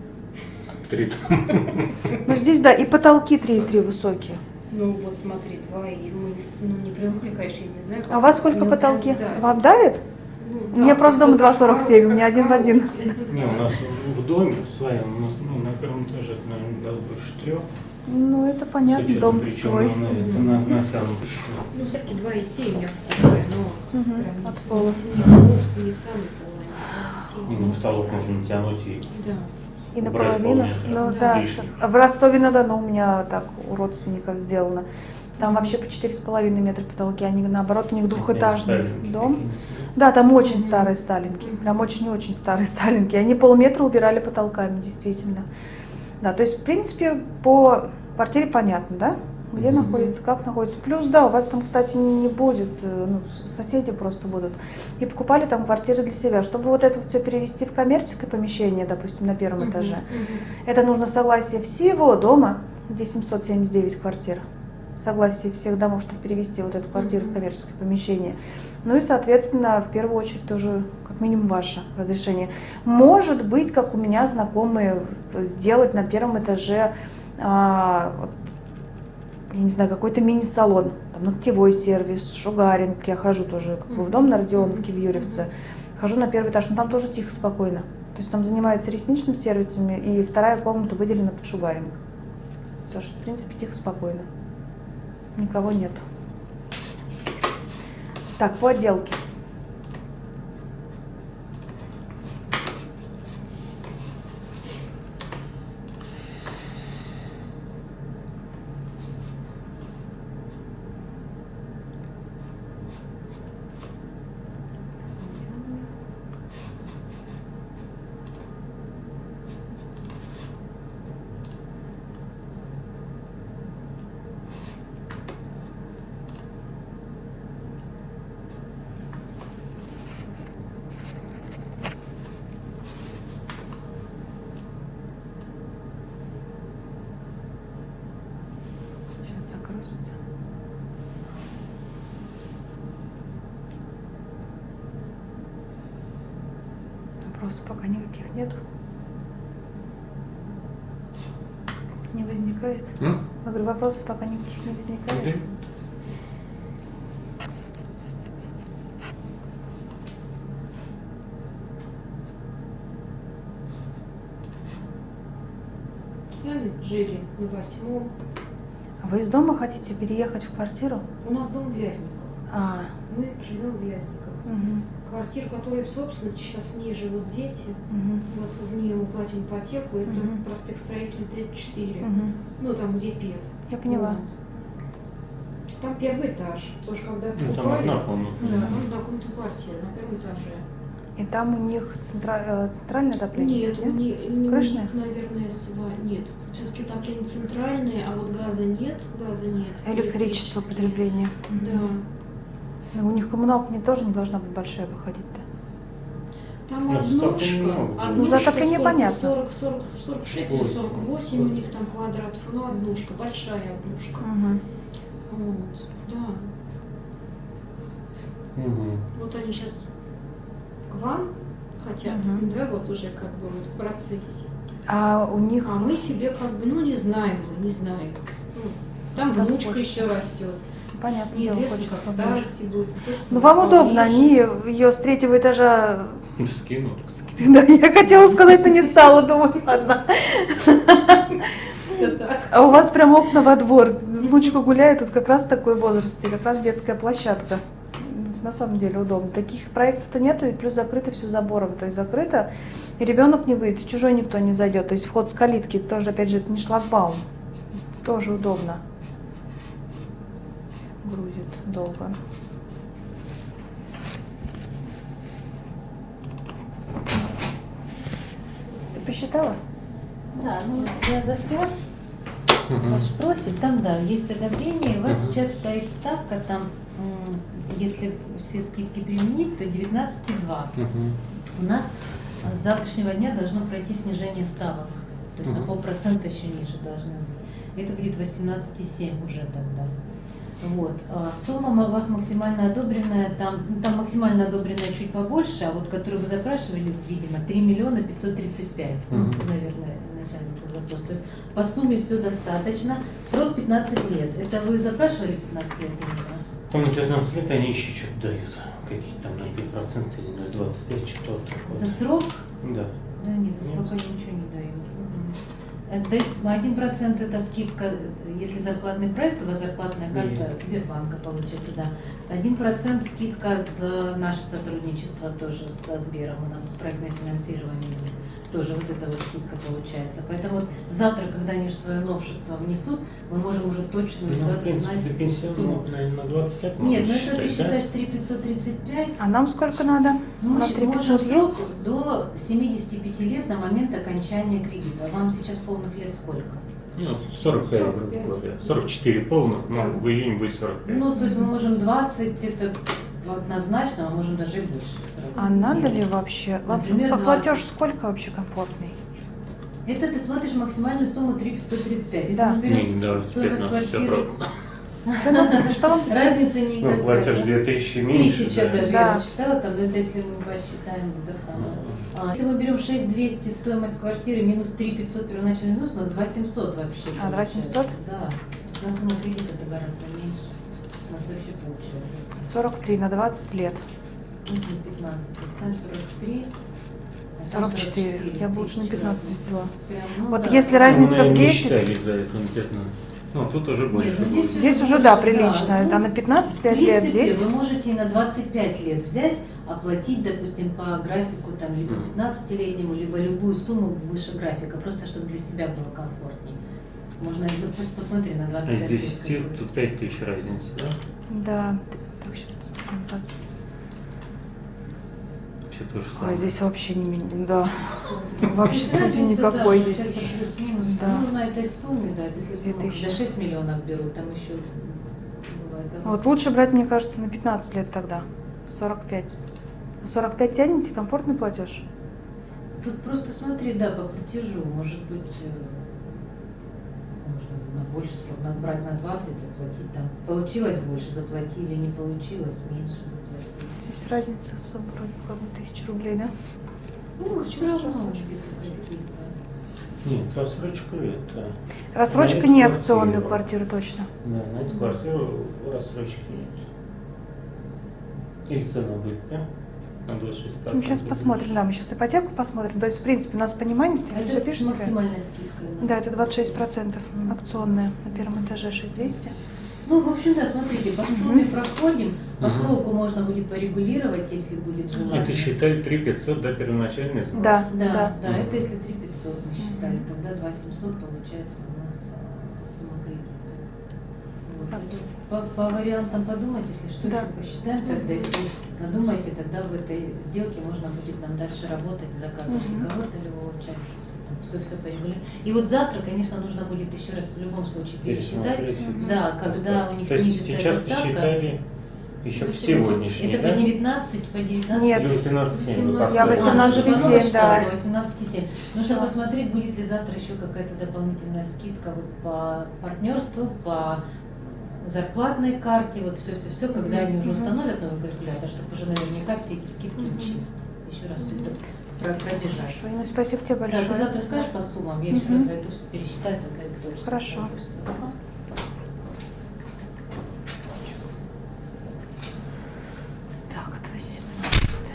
три. Три. Ну, здесь, да, и потолки три и три высокие. Ну вот смотри, два, и мы ну, не привыкли, конечно, я не знаю. А у вас сколько Ну, потолки? да. Вам давит? Ну, У меня да, просто дом просто два сорок семь, у меня один в один. Не, у нас в доме своем, у нас ну, на первом этаже, это, наверное, даже больше трех. Ну, это понятно, дом свой. На, это на, на самом большом. Ну, все-таки два и семь я такая, но Мгм, прям от пола. не в пол, не в самый пол, а И не на потолок можно натянуть и Да. И убрать наполовину. полметра Ну Да. да, лишних. что- в Ростове-на-Дону у меня так у родственников сделано. Там вообще по четыре с половиной метра потолки, они наоборот, у них двухэтажный Сталинки дом. такие. Да, там очень старые сталинки, прям очень-очень старые сталинки. Они полметра убирали потолками, действительно. Да, то есть, в принципе, по квартире понятно, да? Где Мгм. находится, как находится. Плюс, да, у вас там, кстати, не будет, э, ну, с- соседи просто будут. И покупали там квартиры для себя. Чтобы вот это вот все перевести в коммерческое помещение, допустим, на первом этаже, это нужно согласие всего дома, где семьсот семьдесят девять квартир. согласие всех домов, чтобы перевести вот эту квартиру в коммерческое помещение. Ну и, соответственно, в первую очередь тоже как минимум ваше разрешение. Может быть, как у меня знакомые, сделать на первом этаже, а, вот, я не знаю, какой-то мини-салон, там, ногтевой сервис, шугаринг. Я хожу тоже как бы в дом на Родионовке в Юрьевце, хожу на первый этаж, но там тоже тихо, спокойно. То есть там занимаются ресничными сервисами, и вторая комната выделена под шугаринг. Все, что, в принципе, тихо, спокойно. Никого нет. Так, по отделке. Сейчас загрузится. Вопросов пока никаких нет. Не возникает? М? Я говорю, вопросов пока никаких не возникает. С нами жили на восьмом. А вы из дома хотите переехать в квартиру? У нас дом в Вязниках. А, Мы живем в Вязниках. угу, Квартира, которая в собственности, сейчас в ней живут дети. угу, Вот за нее мы платим ипотеку. Это Мгм. проспект Строителей тридцать четыре. угу. Ну, там, где ПЕТ. Я поняла. Вот. Там первый этаж. Потому что когда Ну, там покупали, одна комната. да, там однокомнатная квартира на первом этаже. И там у них центра- э, центральное отопление? Нет, у них, у Крышное? них, наверное, сва- нет. Все-таки отопление центральное, а вот газа нет, газа нет. Электричество Электрические. потребление. Мгм. Да. Но у них коммуналка не, тоже не должна быть большая выходить-то. Там Ну, однушка, затопление много. однушка Ну, затопление сколько, понятно. сорок, сорок, сорок шесть или восемь. сорок восемь у них там квадратов, ну однушка, большая однушка. Угу. Вот, да. Мгм. Вот они сейчас к вам хотят, Мгм. да, вот уже как бы вот в процессе. А у них... А мы себе как бы, ну не знаем, мы не знаем. Ну, там Как внучка хочется. еще растет. Понятное дело, Неизвестно, хочется как в побольше. старости будет. То есть Ну, вам поближе. удобно, они ее с третьего этажа... Скинут. Да, я хотела сказать, но не стала, думаю, ладно. Всё так. А у вас прям окна во двор. Внучка гуляет, тут как раз такой возрасте, как раз детская площадка. На самом деле удобно. Таких проектов-то нету, и плюс закрыто все забором. То есть закрыто, и ребенок не выйдет, и чужой никто не зайдет. То есть вход с калитки тоже, опять же, это не шлагбаум. Тоже удобно. Грузит долго. Ты посчитала? Да, ну вот я зашла в ваш профиль, там, да, есть одобрение, у вас Мгм. сейчас стоит ставка, там, м, если все скидки применить, то девятнадцать и два. Мгм. У нас с завтрашнего дня должно пройти снижение ставок, то есть на Мгм. полпроцента еще ниже должны быть. Это будет восемнадцать и семь уже тогда. Вот. А сумма у вас максимально одобренная, там, ну, там максимально одобренная чуть побольше, а вот которую вы запрашивали, видимо, три миллиона пятьсот тридцать пять, ну, Мгм. наверное, начальный был запрос. То есть по сумме все достаточно. Срок пятнадцать лет. Это вы запрашивали пятнадцать лет или нет? Там на пятнадцать лет они еще что-то дают. Какие-то там ноль целых пять десятых процента или ноль целых двадцать пять сотых, что-то такое. За срок? Да. Да нет, за срок они ничего не дают. Это один процент это скидка, если зарплатный проект, у вас зарплатная карта Есть. Сбербанка получается, да. Один процент скидка за наше сотрудничество тоже со Сбером, у нас проектное финансирование тоже вот эта вот скидка получается. Поэтому вот завтра, когда они же свое новшество внесут, мы можем уже точно Ну, в принципе, знать до пенсионного, сумму. наверное, на двадцать лет Нет, ну можно это ты считать, да? считаешь три пятьсот тридцать пять. А нам сколько надо? У Мы нас щ- три можем пятьсот срок есть? до семидесяти пяти лет на момент окончания кредита. Вам сейчас полных лет сколько? Ну, сорок пять, сорок грубо пять. говоря. сорок четыре полных, но Да. в июне будет сорок пять. Ну, то есть мы можем двадцать, это однозначно, мы можем даже и больше. сорок. А надо ли вообще? Например, А платеж двадцать. сколько вообще комфортный? Это ты смотришь максимальную сумму три тысячи пятьсот тридцать пять. Если Да. мы берем Не, да, стоимость теперь у нас всё квартиры правда. Что там? Что? Разница Ну, никакая. платеж да? две тысячи меньше. Тысяча да. даже Да. я читала, там, ну, это если мы посчитаем до самого. А, если мы берем шесть тысяч двести стоимость квартиры минус три тысячи пятьсот первоначальный взнос, у нас два тысячи семьсот вообще. А, два тысячи семьсот? получается. Да. То есть у нас сумма кредита это гораздо меньше. У нас вообще получается. сорок три на двадцать лет. Мгм, пятнадцать. Там сорок три. а там сорок четыре. Я бы лучше на тысячи пятнадцать разница. взяла. Прям, ну Вот да. если Ну, разница в наверное, не десять, считали за это на пятнадцать. Ну, тут уже больше Нет, ну, будет. здесь здесь уже, да, прилично. А на пятнадцать, В пять лет принципе, здесь. вы можете и на двадцать пять лет взять, оплатить, допустим, по графику, там, либо Мгм. пятнадцатилетнему, либо любую сумму выше графика, просто чтобы для себя было комфортнее. Можно, ну, пусть посмотри на А двадцать пять из лет. десяти какой. тут пять тысяч разницы, да? Да. Так, сейчас посмотрим. двадцать. Все то же А самое. здесь вообще не ми- да. Вообще Без сути разницы, да, никакой. получается плюс-минус. Да. Да. Ну, на этой сумме, да, это если Две сумму тысячи. за шесть миллионов берут, там еще бывает. а Вот лучше брать, мне кажется, на пятнадцать лет тогда. сорок пять. сорок пять тянете, комфортный платеж. Тут просто смотри, да, по платежу, может быть, э, можно на больше срок, надо брать на двадцать, оплатить там. Получилось больше, заплатили, не получилось, меньше заплатили. Здесь разница особо вроде как бы тысяча рублей, да? Ну, все равно рассрочки какие-то. Нет, рассрочка это. Рассрочка На эту не квартиру. акционную квартиру точно. Да, на эту квартиру рассрочки нет. Или цена будет, да? На двадцать шесть процентов. Мы сейчас посмотрим, да, мы сейчас ипотеку посмотрим. То есть, в принципе, у нас понимание, А ты это с запишешь себе? максимальной скидкой. у нас. Да, это двадцать шесть процентов акционная на первом этаже шесть тысяч двести. Ну, в общем, да, смотрите, по сумме проходим, по Мгм. сроку можно будет порегулировать, если будет желание. Это считай три тысячи пятьсот, да, первоначальный взнос? Да, Да, да. да, это если три тысячи пятьсот мы считали, Мгм. тогда два тысячи семьсот получается у нас а, сумма кредита. Вот. Так. По, по вариантам подумать, если что, Да. еще посчитаем, тогда если надумаете, тогда в этой сделке можно будет нам дальше работать, заказывать Мгм. договор долевого части, все, все порегулировать. И вот завтра, конечно, нужно будет еще раз в любом случае пересчитать, Пересмотреть. да, когда у них То есть снизится сейчас эта ставка. посчитали еще До в сегодняшний, Это да? по девятнадцать, по девятнадцать. Нет. Или восемнадцать семь вы Я поставили? восемнадцать А, семь, ну, да. восемнадцать семь. Нужно Всё. посмотреть, будет ли завтра еще какая-то дополнительная скидка вот по партнерству, по зарплатной карте, вот все-все-все, когда они уже Мгм. установят новый калькулятор, чтобы уже наверняка все эти скидки Мгм. учесть. Еще раз все это про- пробежать. Хорошо, Инна, спасибо тебе Да, ты большое. завтра скажешь по суммам, я еще Мгм. раз зайду, все пересчитаю, тогда и точно. Хорошо. скажу всё. Ага. Так, это восемнадцать.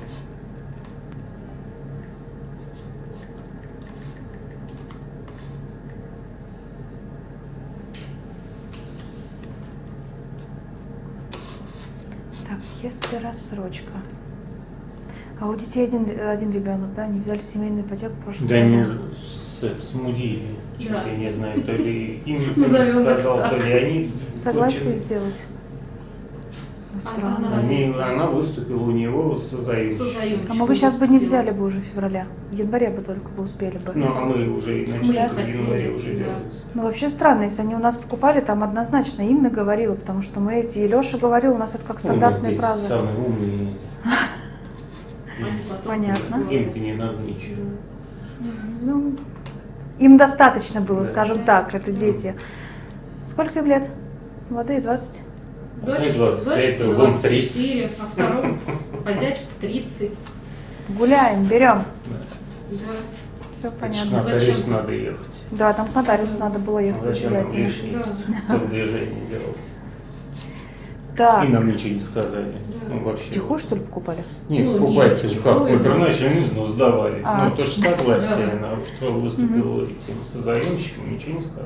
Так, если рассрочка. А у детей один, один ребенок, да? Они взяли семейную ипотеку в прошлом Да году. они с- смудили. Чё, Да. я не знаю, то ли им Назовем так, сказал, да. то ли они. Согласие очень- сделать. Ну, А- странно. она- Они, она выступила у него с заемщиком. Созаемщик А мы бы сейчас бы не выступил. взяли бы уже в феврале. В январе бы только бы успели бы. Ну, а мы уже и начали Мы в хотели, январе уже да. делать. Ну, вообще странно, если они у нас покупали, там однозначно Инна говорила, потому что мы эти, и Леша говорил, у нас это как Ну, мы стандартные здесь фразы. самые умные. Они потом Понятно. тебе Им-то говорят. не надо ничего. Ну, им достаточно было, Да. скажем так, это дети. Сколько им лет? Молодые, двадцать. Дочке двадцать пять, дочке другому двадцать четыре, а второму хозяйке тридцать. Гуляем, берем. Да. Все Это ж понятно. на нотариус Зачем? надо ехать. Да, там к нотариусу надо было ехать Зачем нам обязательно. лишние Да. телодвижения делать? Так, И нам ничего не сказали. Ну, вообще. втихую, что ли, покупали? Нет, Ну, покупайте, нет, как втихую, вы да. первоначально взнос сдавали. А. Ну, то же согласие, Да. на что выступил этим созаемщиком, ничего не сказали.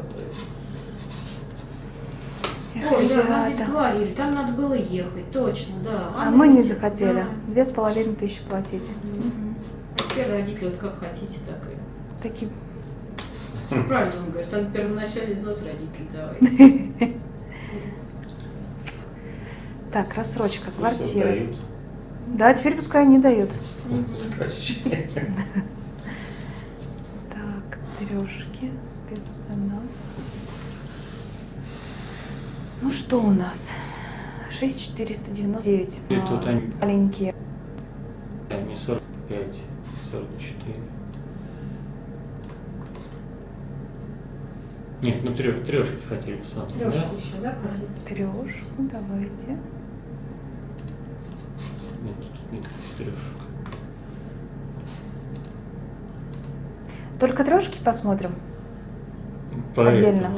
Эх, Ой, да, нам ведь ребята. говорили, там надо было ехать, точно, да. А мы не ведь- захотели. да. Две с половиной тысячи платить. Мгм. Мгм. А теперь родители вот как хотите, так и. Такие. Правильно он говорит, там первоначальный взнос родителей давай. Так, рассрочка, Всё квартира. дают. Да, теперь пускай они дают. Скачки. Так, трешки, спеццена. Ну что у нас? шесть четыреста девяносто девять. И тут А, они- маленькие. Не сорок пять, сорок четыре. Нет, ну трё- трешки хотели посмотреть, Трешку да? еще, да, хотели? Трешку, давайте. Нет, тут никаких трешек. Только трешки посмотрим. Поэтому Отдельно.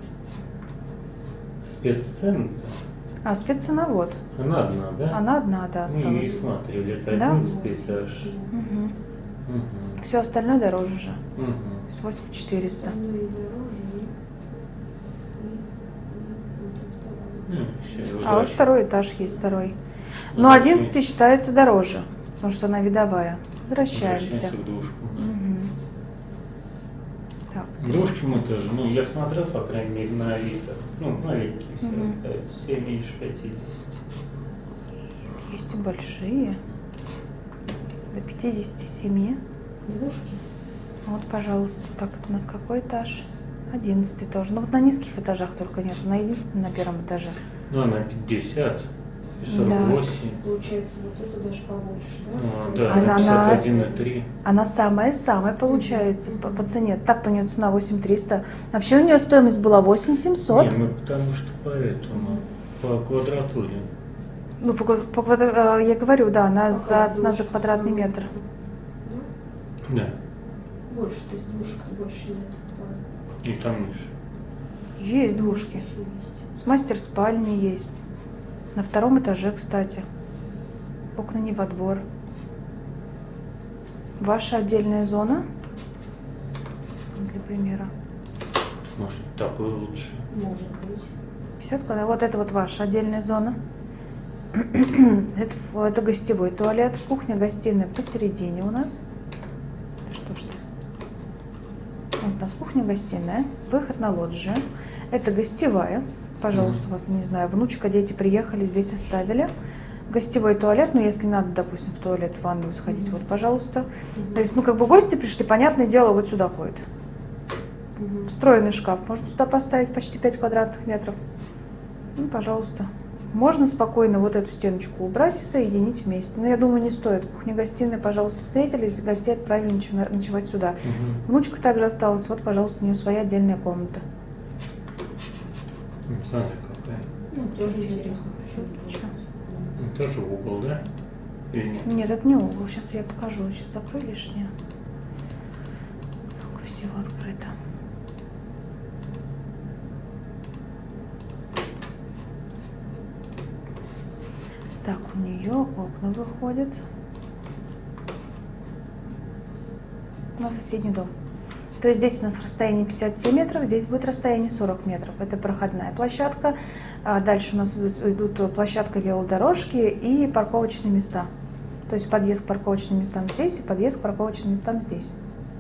спеццена-то, А, спеццена вот. она одна, да? Она одна, да, Мы ее и осталась. смотрели, это Да? одиннадцатый этаж. Угу. Угу. Все остальное дороже же. Угу. восемь тысяч четыреста. Остальное и дороже, и, и, и вот и второе. А вот второй этаж есть, второй. Но одиннадцатый считается дороже, потому что она видовая. Возвращаемся. Возвращаемся к двушкам. Мгм. Так, К двушкам этаже, ну, я смотрел, по крайней мере, на Авито. Ну, маленькие все Мгм. ставят, все меньше пятидесяти. есть и большие. До пятидесяти семи. Двушки? Вот, пожалуйста. Так, это у нас какой этаж? Одиннадцатый тоже. Но вот на низких этажах только нет. На единственном, на первом этаже. Ну, она пятьдесят и Да. сорок восемь. Получается, вот это даже побольше, да? Ну, да, Она- пятьдесят она- один и три. Она самая-самая получается по, по цене. Так-то у нее цена восемь тысяч триста. Вообще у нее стоимость была восемь тысяч семьсот. Не, ну, потому что поэтому, по квадратуре. Ну, по, по квадра- э, я говорю, да, она за, Какая цена за двушка квадратный самая? метр. Да? Да, Больше, то есть двушек больше нет. и там ниже. Есть двушки. Всё есть. С мастер-спальни есть. На втором этаже, кстати. Окна не во двор. Ваша отдельная зона? Для примера. Может, такой лучше. Может быть. пятьдесят квадратов. Вот это вот ваша отдельная зона. это, это гостевой туалет. Кухня, гостиная посередине у нас. Что ж ты? Вот у нас кухня, гостиная. Выход на лоджию. Это гостевая. Пожалуйста, вас, не знаю, внучка, дети приехали, здесь оставили. Гостевой туалет, ну, если надо, допустим, в туалет, в ванную сходить, вот, пожалуйста. То есть, ну, как бы гости пришли, понятное дело, вот сюда ходят. Мгм. Встроенный шкаф можно сюда поставить, почти пять квадратных метров. Ну, пожалуйста. Можно спокойно вот эту стеночку убрать и соединить вместе. Но я думаю, не стоит. Кухня-гостиная, пожалуйста, встретились, гостей отправили ночевать ночевать сюда. Угу. Внучка также осталась. Вот, пожалуйста, у нее своя отдельная комната. Смотри, какая. Ну, тоже интересно. Чё? Ну, тоже в угол, да? Или нет? Нет, это не угол. Сейчас я покажу. Сейчас закрою лишнее. Много всего открыто. Так, у нее окна выходят на соседний дом. То есть здесь у нас расстояние пятьдесят семь метров, здесь будет расстояние сорок метров. Это проходная площадка. А дальше у нас идут, идут площадка, велодорожки и парковочные места. То есть подъезд к парковочным местам здесь и подъезд к парковочным местам здесь.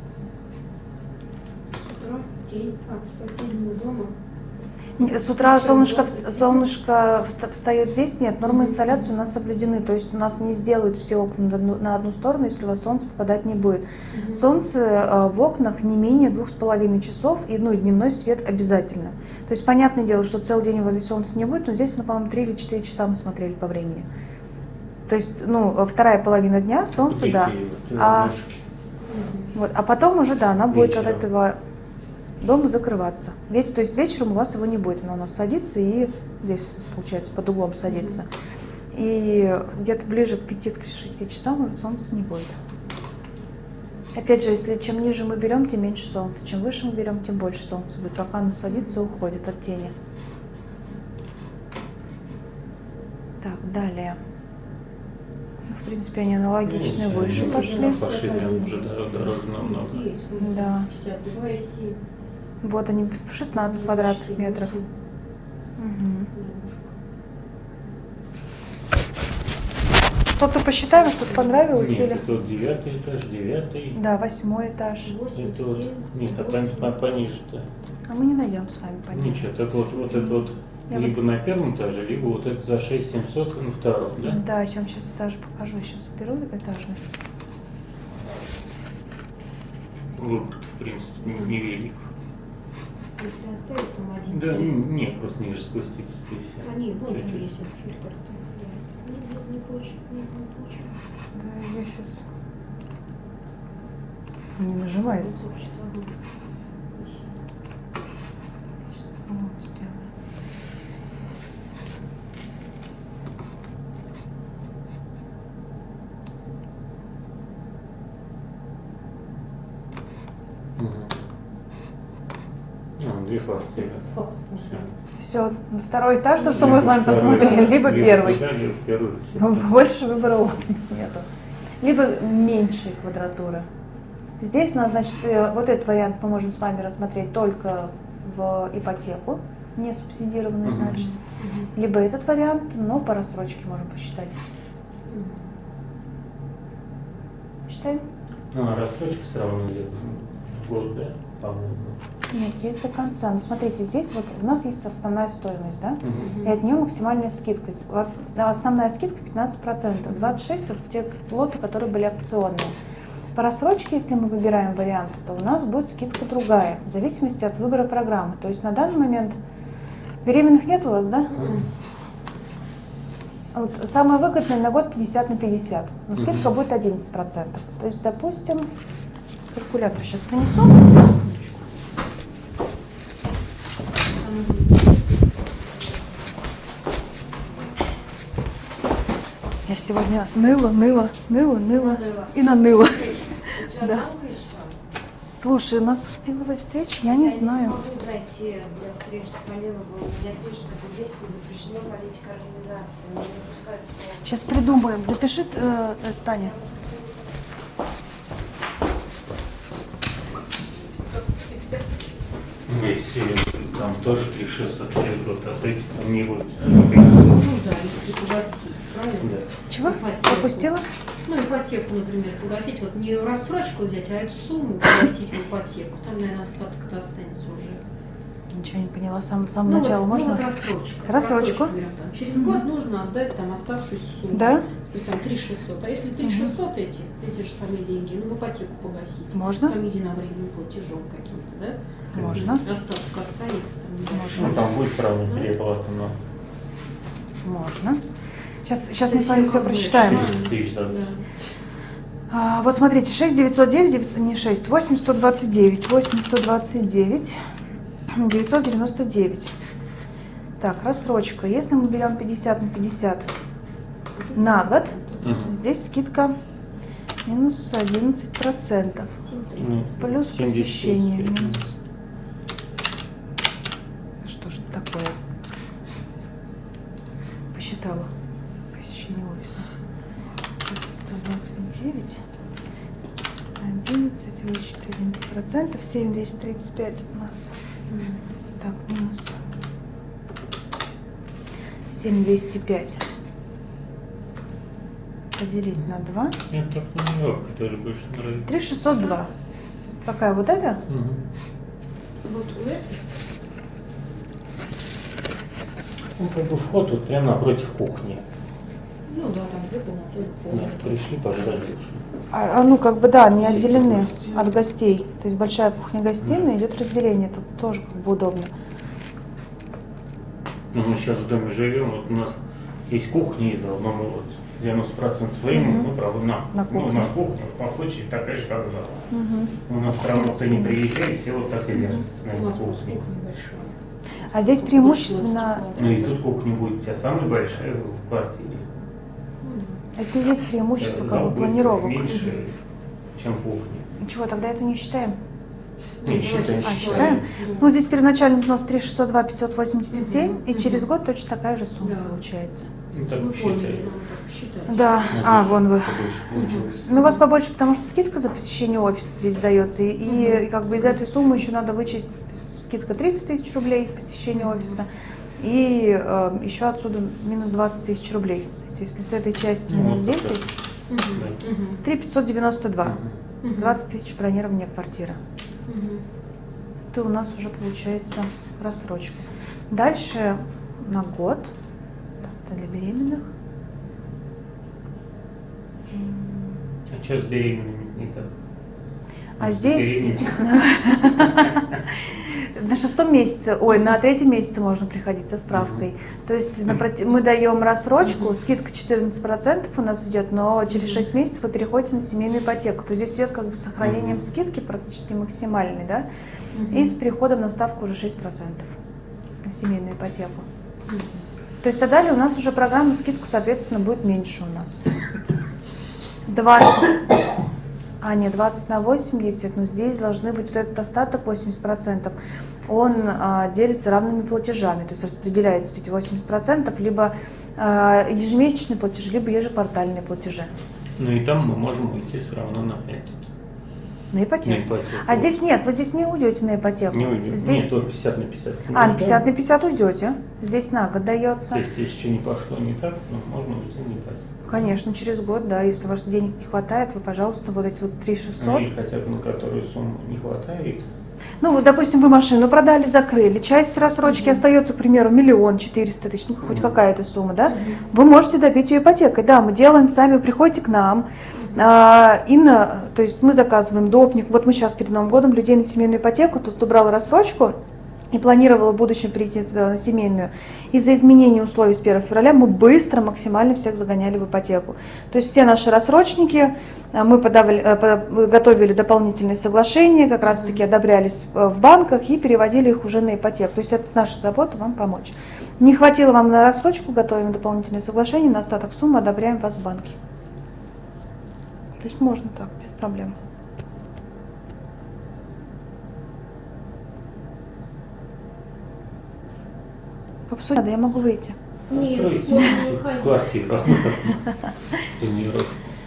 С утра тень от соседнего дома. Не, С утра Вечером солнышко, двадцать вс- солнышко вста- встает здесь, нет, нормы инсоляции у нас соблюдены, то есть у нас не сделают все окна на одну, на одну сторону, если у вас солнце попадать не будет. Мгм. Солнце э, в окнах не менее двух с половиной часов, и, ну, и дневной свет обязательно. То есть понятное дело, что целый день у вас здесь солнца не будет, но здесь, ну, по-моему, три или четыре часа мы смотрели по времени. То есть, ну, вторая половина дня солнце, да. Такие вот, А, ножки. вот, а потом уже, да, она будет от Вечером. этого дома закрываться. Ведь, то есть вечером у вас его не будет, она у нас садится и здесь, получается, под углом садится. И где-то ближе к пяти-шести часам уже солнца не будет. Опять же, если чем ниже мы берем, тем меньше солнца. Чем выше мы берем, тем больше солнца будет. Пока оно садится, уходит от тени. Так, далее. Ну, в принципе, они аналогичные, Ну, выше ну, пошли. Пошли там уже дор- дороже намного. Есть, Да. пятьдесят два и семь. Вот они, шестнадцать квадратных метров. Мгм. Что-то посчитаем, что-то понравилось Нет, или? это вот девятый этаж, девятый. Да, восьмой этаж. восемь, Это вот, семь, нет, а восемь. по- по- пониже-то. А мы не найдем с вами понятно. Ничего, так вот, вот это вот Я либо вот- на первом этаже, либо вот это за шесть семьсот на втором, да? Да, я вам сейчас этаж покажу. Я сейчас уберу этажность. Выбор, в принципе, не- невелик. Если оставить там один. Да, н- нет, просто ниже спуститься здесь. Они, вон там Чуть-чуть. есть этот фильтр. там, да. Нет, нет, не получу, нет, не получу. Да, я сейчас... Не нажимается. Не хочет, ага. две фазы. Все, второй этаж, то, что Либо мы с вами второй, посмотрели, либо первый. туда, либо первый. Больше выбора у вас нету. Либо меньшие квадратуры. Здесь у нас, значит, э, вот этот вариант мы можем с вами рассмотреть только в ипотеку, не субсидированную, Мгм. значит. Либо этот вариант, но по рассрочке можем посчитать. Считаем? Ну, а рассрочка все равно идет в год, да, по-моему. Нет, есть до конца. Но смотрите, здесь вот у нас есть основная стоимость, да? Мгм. И от нее максимальная скидка. Вот, да, основная скидка пятнадцать процентов. двадцать шесть процентов это те лоты, которые были акционные. По рассрочке, если мы выбираем вариант, то у нас будет скидка другая, в зависимости от выбора программы. То есть на данный момент беременных нет у вас, да? Вот самое выгодное на год пятьдесят на пятьдесят, но скидка будет одиннадцать процентов. То есть, допустим, калькулятор сейчас принесу. Секундочку. Я сегодня ныла, ныла, ныла, ныла и наныла. Да. Слушай, у нас пиловая встреча, я не знаю. Я не смогу зайти для встречи с Полиловым. У меня пишет, это действие запрещено политика организации. Не допускают туда. Сейчас придумаем. Допиши, э, э, Таня. Если там тоже три шестьсот год, а этих там не будет. Ну да, если погасить, правильно? Да. Чего? Ипотеку. Пропустила? Ну, ипотеку, например, погасить, вот не рассрочку взять, а эту сумму погасить в ипотеку. Там, наверное, остаток-то останется уже. Ничего не поняла. С самого, с самого Ну, начала вот, можно? Ну, вот рассрочка. Рассрочку. берем, там. Через год нужно отдать там оставшуюся сумму. Да? То есть там три шестьсот. А если три шестьсот эти, эти же самые деньги, ну, в ипотеку погасить. Можно? Там единовременным платежом каким-то, да? Можно. Остаток останется. Там, Можно. Ну, там будет правильно переплата, но Можно. Сейчас, сейчас мы То с вами есть, все ну, как бы, прочитаем. четыреста тысяч за год. Да. А, вот смотрите, шесть девятьсот девять, девятьсот, не шесть, восемь сто двадцать девять, восемь сто двадцать девять, девятьсот девяносто девять. Так, рассрочка. Если мы берем пятьдесят на пятьдесят на год, Мгм. здесь скидка минус одиннадцать процентов. Ну, Плюс семьдесят шесть посещение. перед. Минус. Что же это такое? Посчитала. Посещение офиса. сто двадцать девять. одиннадцать, вычесть одиннадцать процентов. семь двести тридцать пять у нас. Так, минус семь двести пять. Поделить на два. Мне так нумеровка тоже больше нравится. три шестьсот два. Какая вот эта? Мгм. Вот у этой. Ну, как бы вход вот прямо напротив кухни. Ну да, там выполнить Да, пришли, пожрали, ушли. А, а, ну, как бы, да, они отделены от гостей. То есть большая кухня-гостиная, идет разделение. Тут тоже как бы удобно. Ну, мы сейчас в доме живем, вот у нас есть кухня, и заодно мы вот девяносто процентов времени Мгм. мы проводим на, На ну, кухне. на кухне, по площади такая же, как зал. Мгм. У нас правда не приезжает, все вот так и вяжутся на У нас этой просто кухне. кухня большая. А здесь преимущественно, Ну и тут кухня будет у тебя самая большая в квартире. это и есть преимущество Э, как зал бы будет планировок. меньше, чем кухня. Ничего, тогда это не считаем. Не, считаем, А, считаем. считаем? Ну, здесь первоначальный взнос три шестьсот два пятьсот восемьдесят семь, Мгм. и через год точно такая же сумма Да. получается. Ну так Мы поняли, считаем. нам так считать. Да, У нас а, же вон вы. побольше получилось. Ну, у вас побольше, потому что скидка за посещение офиса здесь дается, и, и как бы из этой суммы еще надо вычесть скидка тридцать тысяч рублей посещение офиса, и э, еще отсюда минус двадцать тысяч рублей. То есть если с этой части Ну, минус вот как десять, раз. Мгм. Да. Мгм. три пятьсот девяносто два, Мгм. Мгм. двадцать тысяч бронирования квартиры. Мгм. Это у нас уже получается рассрочка. Дальше на год, так, это для беременных. А что с беременными не так? А С здесь беременностью. на шестом месяце, ой, на третьем месяце можно приходить со справкой. То есть на проти- мы даем рассрочку, скидка четырнадцать процентов у нас идет, но через шесть месяцев вы переходите на семейную ипотеку. То есть здесь идет как бы с сохранением Мгм. скидки практически максимальной, да, Мгм. и с переходом на ставку уже шесть процентов на семейную ипотеку. Мгм. То есть а далее у нас уже программа скидка, соответственно, будет меньше у нас. двадцать. А, нет, двадцать на восемьдесят, но здесь должны быть вот этот остаток восемьдесят процентов, он а, делится равными платежами, то есть распределяется эти восемьдесят процентов, либо а, ежемесячные платежи, либо ежеквартальные платежи. Ну и там мы можем уйти все равно на этот. На ипотеку. На ипотеку. А здесь нет, вы здесь не уйдете на ипотеку. Не уйдете. Здесь... Нет, пятьдесят на пятьдесят. А, на пятьдесят на пятьдесят уйдете. Здесь на год дается. То есть, если что не пошло не так, ну, можно уйти на ипотеку. Конечно, через год, да. Если у вас денег не хватает, вы, пожалуйста, вот эти вот три тысячи шестьсот. Или хотя бы на которую сумму не хватает. Ну, вот, допустим, вы машину продали, закрыли, часть рассрочки Мгм. остается, к примеру, миллион четыреста тысяч, ну, хоть Мгм. какая-то сумма, да? Мгм. Вы можете добить ее ипотекой. Да, мы делаем сами, вы приходите к нам, а, и на, то есть мы заказываем допник. Вот мы сейчас перед Новым годом людей на семейную ипотеку, тут убрала рассрочку и планировала в будущем перейти э, на семейную. Из-за изменения условий с первого февраля мы быстро максимально всех загоняли в ипотеку. То есть все наши рассрочники, э, мы подавали, э, по- готовили дополнительные соглашения, как раз-таки одобрялись э, в банках и переводили их уже на ипотеку. То есть это наша забота вам помочь. Не хватило вам на рассрочку, готовим дополнительные соглашения, на остаток суммы одобряем вас в банке. То есть можно так, без проблем. Попсу надо, я могу выйти. Нет, Откройте можно не выходить. квартиру. Планировать.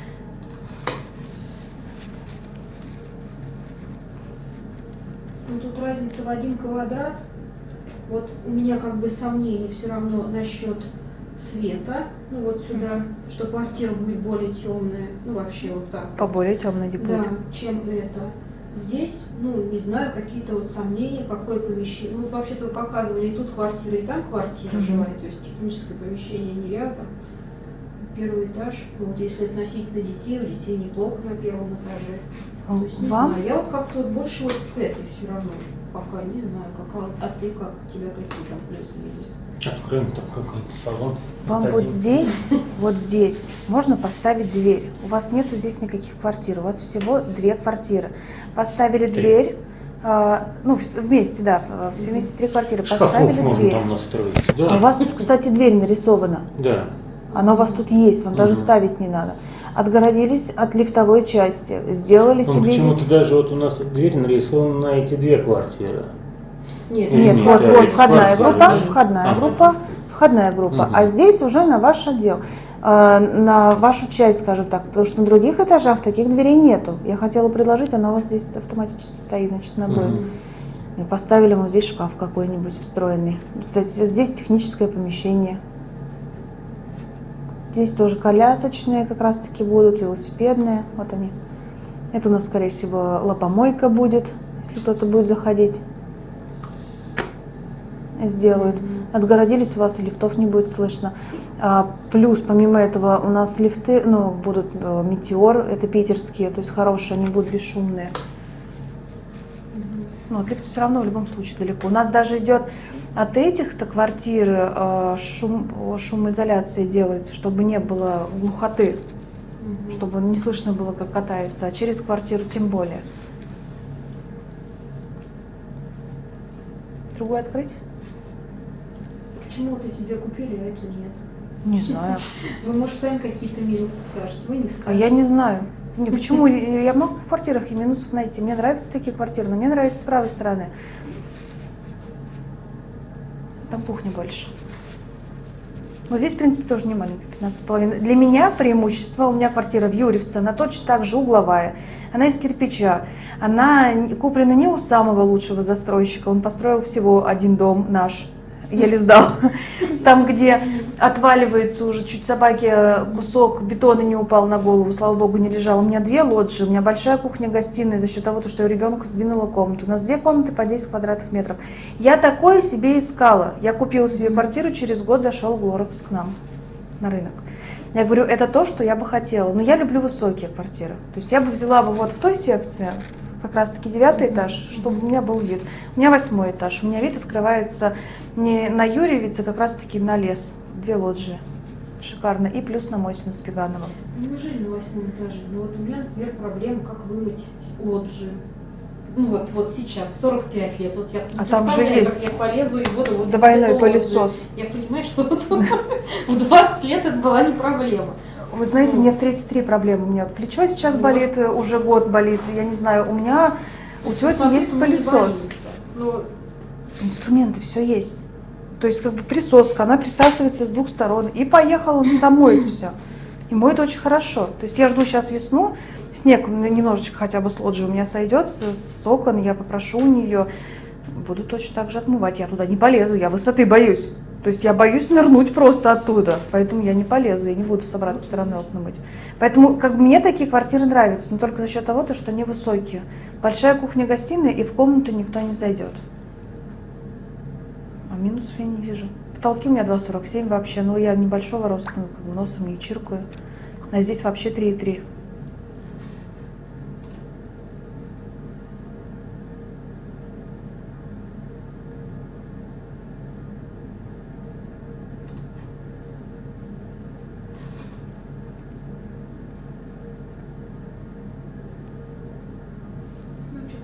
Ну, тут разница в один квадрат. Вот у меня как бы сомнения все равно насчет света. Ну вот сюда, что квартира будет более темная. Ну вообще вот так. Поболее темно не будет. Да, чем это. Здесь, ну, не знаю, какие-то вот сомнения, какое помещение. Ну, вообще-то вы показывали и тут квартира, и там квартира Мгм. жилая, то есть техническое помещение не рядом. Первый этаж, ну, вот если относительно детей, у детей неплохо на первом этаже. То есть, не Вам? знаю, я вот как-то вот больше вот к этой все равно пока не знаю, как, а а ты как, у тебя какие там плюсы-минусы? Откроем там какой-то салон. Вам Стадин. вот здесь, вот здесь можно поставить дверь. У вас нету здесь никаких квартир, у вас всего две квартиры. Поставили Три. дверь, а, ну вс- вместе, да, в- все вместе три квартиры. Шкафов Поставили можно дверь. там настроить. Да. А у вас тут, кстати, дверь нарисована. Да. Она у вас тут есть, вам даже Мгм. ставить не надо. Отгородились от лифтовой части, сделали Ну, себе почему-то здесь... даже вот у нас дверь нарисована на эти две квартиры. Нет, Или Нет, нет, вот, да, вот это входная квартира, группа, да? входная Ага. группа, входная группа. Мгм. А здесь уже на ваш отдел, э, на вашу часть, скажем так, потому что на других этажах таких дверей нету. Я хотела предложить, она у вас здесь автоматически стоит, значит, на будет. Мгм. И поставили мы здесь шкаф какой-нибудь встроенный. Кстати, здесь техническое помещение. Здесь тоже колясочные как раз-таки будут, велосипедные, вот они. Это у нас, скорее всего, лапомойка будет, если кто-то будет заходить. Сделают. Отгородились у вас, и лифтов не будет слышно. А, плюс, помимо этого, у нас лифты, ну, будут э, Метеор, это питерские, то есть хорошие, они будут бесшумные. Ну, от лифта все равно в любом случае далеко. У нас даже идет от этих-то квартир э, шум, шумоизоляция делается, чтобы не было глухоты, Мгм. чтобы не слышно было, как катается, а через квартиру тем более. Другую открыть? Почему вот эти две купили, а эту нет? Не знаю. Вы, может, сами какие-то минусы скажете, вы не скажете. А я не знаю. Не, почему? Я могу в квартирах и минусов найти. Мне нравятся такие квартиры, но мне нравится с правой стороны. Там кухня больше. Но здесь, в принципе, тоже не маленькая, пятнадцать с половиной. Для меня преимущество, у меня квартира в Юрьевце, она точно так же угловая. Она из кирпича. Она куплена не у самого лучшего застройщика. Он построил всего один дом наш. Еле сдал. Там, где отваливается уже чуть собаке кусок бетона не упал на голову, слава богу, не лежал. У меня две лоджии, у меня большая кухня-гостиная за счет того, что я ребенку сдвинула комнату. У нас две комнаты по десять квадратных метров. Я такое себе искала. Я купила себе квартиру, через год зашел Глорекс к нам на рынок. Я говорю, это то, что я бы хотела. Но я люблю высокие квартиры. То есть я бы взяла бы вот в той секции, как раз таки девятый этаж, чтобы у меня был вид. У меня восьмой этаж. У меня вид открывается не на Юрьевице, как раз таки на лес. Две лоджии. Шикарно. И плюс на Мосина с Пегановым. Неужели на восьмом этаже? Ну вот у меня, например, проблема, как вымыть лоджию. Ну вот, вот сейчас, в сорок пять лет, вот я А там же представляю, есть как я полезу и буду вот двойной эту лоджию. пылесос. Я понимаю, что вот в двадцать лет это была не проблема. Вы знаете, мне в тридцать три проблемы. У меня плечо сейчас Вот. болит, уже год болит. Я не знаю, у меня, у тети Смотрите, есть не пылесос. боится. Но Инструменты, все есть. То есть как бы присоска, она присасывается с двух сторон. И поехала, он сам моет все. И моет очень хорошо. То есть я жду сейчас весну, снег немножечко хотя бы с лоджии у меня сойдет, с, с окон, я попрошу у нее, буду точно так же отмывать. Я туда не полезу, я высоты боюсь. То есть я боюсь нырнуть просто оттуда, поэтому я не полезу, я не буду с обратной стороны окна мыть. Поэтому как бы мне такие квартиры нравятся, но только за счет того, что они высокие. Большая кухня-гостиная, и в комнату никто не зайдет. А минусов я не вижу. Потолки у меня два сорок семь вообще, но я небольшого роста, ну, как бы носом не чиркаю. А здесь вообще три и три. ну, чё,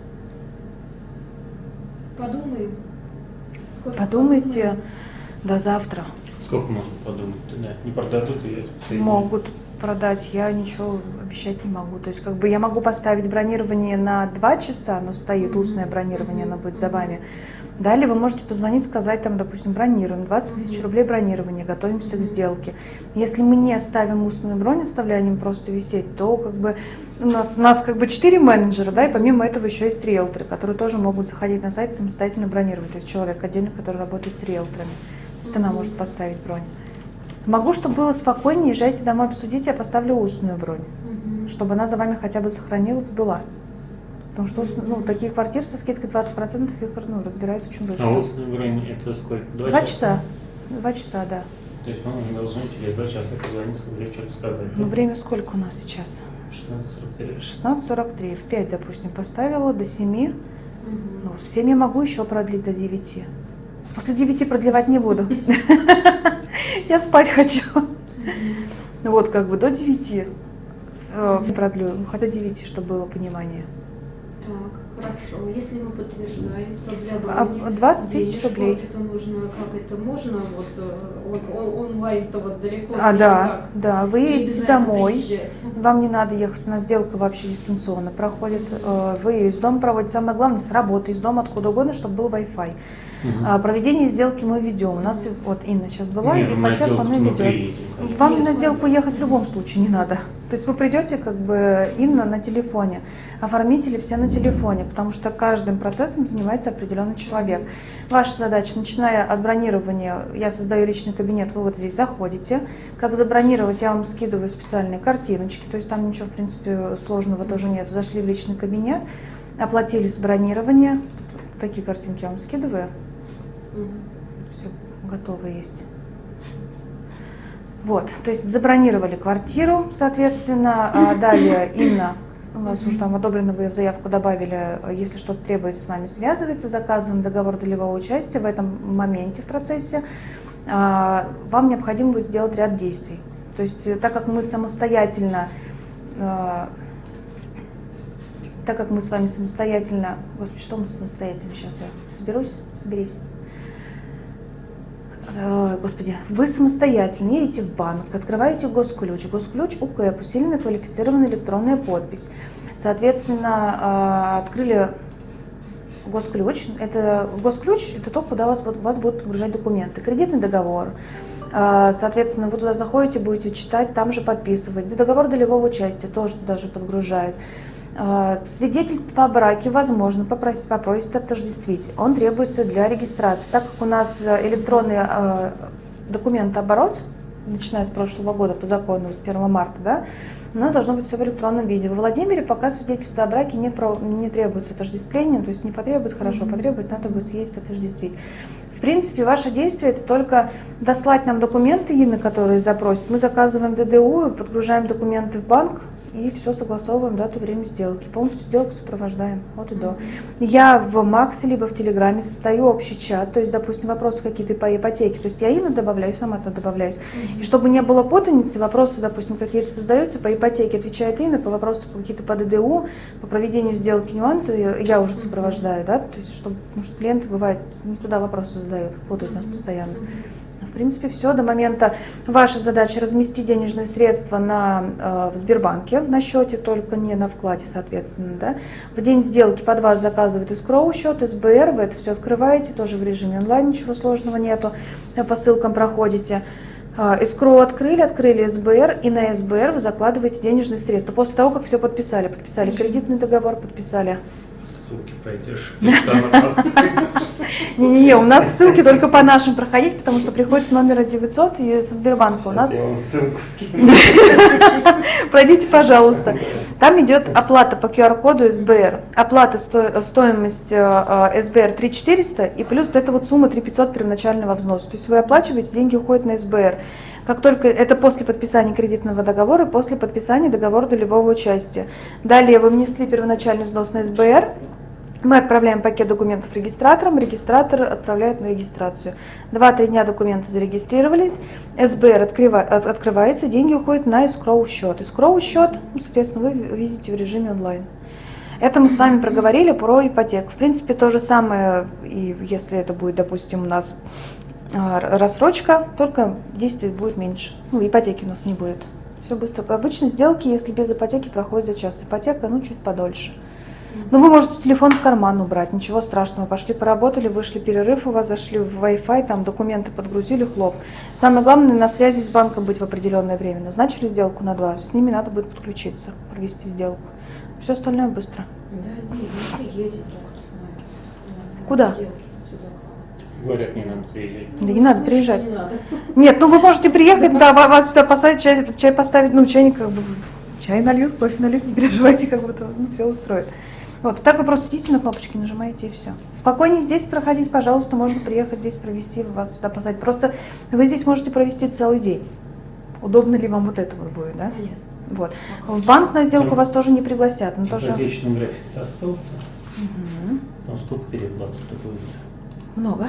подумаем. Сколько Подумайте подумаем. до завтра. Сколько можно подумать? Да, не продадут ее. Могут продать, я ничего обещать не могу. То есть как бы я могу поставить бронирование на два часа, но стоит устное бронирование, оно будет за вами. Далее вы можете позвонить, сказать, там, допустим, бронируем, двадцать тысяч рублей бронирования, готовимся к сделке. Если мы не ставим устную бронь, оставляем просто висеть, то как бы у нас, у нас как бы четыре менеджера, да, и помимо этого еще есть риэлторы, которые тоже могут заходить на сайт самостоятельно бронировать. То есть человек отдельно, который работает с риэлторами. То есть она может поставить бронь. Могу, чтобы было спокойнее, езжайте домой, обсудите, я поставлю устную бронь, Мгм. чтобы она за вами хотя бы сохранилась, была. Потому что ну, такие квартиры со скидкой двадцать процентов их ну, разбирают очень быстро. А устная бронь это сколько? Два часа. Два часа, да. То есть мы должны через два часа позвонить, уже что-то сказать. Ну, время сколько у нас сейчас? шестнадцать сорок три. шестнадцать сорок три. В пять, допустим, поставила до семи. Мгм. Ну, в семь я могу еще продлить до девяти. После девяти продлевать не буду. Я спать хочу. Вот, как бы до девяти продлю. Ну, хотя до девяти, чтобы было понимание. Так, хорошо. Если мы подтверждаем, то для А, брони двадцать тысяч денежку рублей. Это нужно, как это можно, вот э, он, он- онлайн-то вот далеко. А, не да, никак. да, вы Не едете обязательно домой. приезжать. Вам не надо ехать, у нас сделка вообще дистанционно проходит. Э, Вы ее из дома проводите. Самое главное, с работы, из дома, откуда угодно, чтобы был Wi-Fi. А проведение сделки мы ведем. У нас вот Инна сейчас была, Нет, и на ипотеку сделку она мы ведет. приедем, конечно. Вам Нет, на сделку ехать в любом случае не надо. То есть вы придете, как бы, Инна на телефоне, оформители все на телефоне, потому что каждым процессом занимается определенный человек. Ваша задача, начиная от бронирования, я создаю личный кабинет, вы вот здесь заходите. Как забронировать, я вам скидываю специальные картиночки, то есть там ничего, в принципе, сложного тоже нет. Зашли в личный кабинет, оплатили с бронирования. Такие картинки я вам скидываю. Мгм. Все готово есть. Вот, то есть забронировали квартиру, соответственно, а далее Инна, у нас уже там одобрено, вы в заявку добавили, если что-то требуется, с вами связывается, заказан договор долевого участия в этом моменте в процессе, а, вам необходимо будет сделать ряд действий. То есть э, так как мы самостоятельно, а, так как мы с вами самостоятельно, господи, что мы самостоятельно, сейчас я соберусь, соберись. Ой, Господи, вы самостоятельно едете в банк, открываете госключ, госключ УКЭП, усиленная квалифицированная электронная подпись. Соответственно, открыли госключ. Это госключ, это то, куда вас, вас будут подгружать документы. Кредитный договор. Соответственно, вы туда заходите, будете читать, там же подписывать. Договор долевого участия тоже туда же подгружает. Свидетельство о браке возможно попросить, попросить отождествить. Он требуется для регистрации. Так как у нас электронный э, документооборот, начиная с прошлого года по закону, с первого марта, да, у нас должно быть все в электронном виде. Во Владимире пока свидетельство о браке не, про, не требуется отождествлением, то есть не потребует, хорошо, потребует, надо будет съездить отождествить. В принципе, ваше действие это только дослать нам документы, Инна, которые запросят. Мы заказываем ДДУ, подгружаем документы в банк, и все согласовываем, дату, время сделки. Полностью сделку сопровождаем от и до. Я в Максе либо в Телеграме состою общий чат, то есть, допустим, вопросы какие-то по ипотеке, то есть я Инну добавляю, сама туда добавляюсь. И чтобы не было путаницы, вопросы, допустим, какие-то создаются по ипотеке, отвечает Инна, по вопросам какие-то по ДДУ, по проведению сделки нюансы я уже сопровождаю, да, то есть, чтобы, потому что клиенты бывают не туда вопросы задают, путают нас постоянно. В принципе, все. До момента ваша задача разместить денежные средства на, э, в Сбербанке, на счете, только не на вкладе, соответственно. Да? В день сделки под вас заказывают эскроу счет, эс бэ эр, вы это все открываете, тоже в режиме онлайн, ничего сложного нету, по ссылкам проходите. Эскроу открыли, открыли эс бэ эр, и на эс бэ эр вы закладываете денежные средства. После того, как все подписали, подписали кредитный договор, подписали. Ссылки пройдешь. Не-не-не, у нас ссылки только по нашим проходить, потому что приходится номер девятьсот и со Сбербанка у нас. Я вам ссылку скину. Пройдите, пожалуйста. Там идет оплата по ку ар коду эс бэ эр. Оплата сто, стоимость эс бэ эр три тысячи четыреста и плюс эта вот сумма три тысячи пятьсот первоначального взноса. То есть вы оплачиваете, деньги уходят на эс бэ эр. Как только это после подписания кредитного договора, после подписания договора долевого участия. Далее вы внесли первоначальный взнос на эс бэ эр. Мы отправляем пакет документов регистраторам, регистратор отправляет на регистрацию. Два-три дня документы зарегистрировались, эс бэ эр открыва, от, открывается, деньги уходят на эскроу счет. Эскроу счет, ну, соответственно, вы видите в режиме онлайн. Это мы с вами проговорили про ипотеку. В принципе, то же самое, и если это будет, допустим, у нас рассрочка, только действий будет меньше. Ну, ипотеки у нас не будет. Все быстро. Обычно сделки, если без ипотеки, проходят за час. Ипотека, ну, чуть подольше. Но вы можете телефон в карман убрать, ничего страшного. Пошли поработали, вышли перерыв, у вас зашли в Wi-Fi, там документы подгрузили, хлоп. Самое главное, на связи с банком быть в определенное время. Назначили сделку на два, с ними надо будет подключиться, провести сделку. Все остальное быстро. Да, не, не едет доктор. Куда? Говорят, не надо приезжать. Да не надо приезжать. Не надо. Нет, ну вы можете приехать, да, вас сюда посадить, чай, чай поставить, ну, чайник как бы, чай нальют, кофе нальют, не переживайте, как бы, ну, все устроит. Вот, так вы просто сидите на кнопочки, нажимаете и все. Спокойнее здесь проходить, пожалуйста, можно приехать здесь провести, вас сюда посадить. Просто вы здесь можете провести целый день. Удобно ли вам вот это вот будет, да? Нет. Вот. В банк на сделку вас тоже не пригласят. Но тоже... Ипотечный график остался. Угу. Там сколько переплат будет? Много.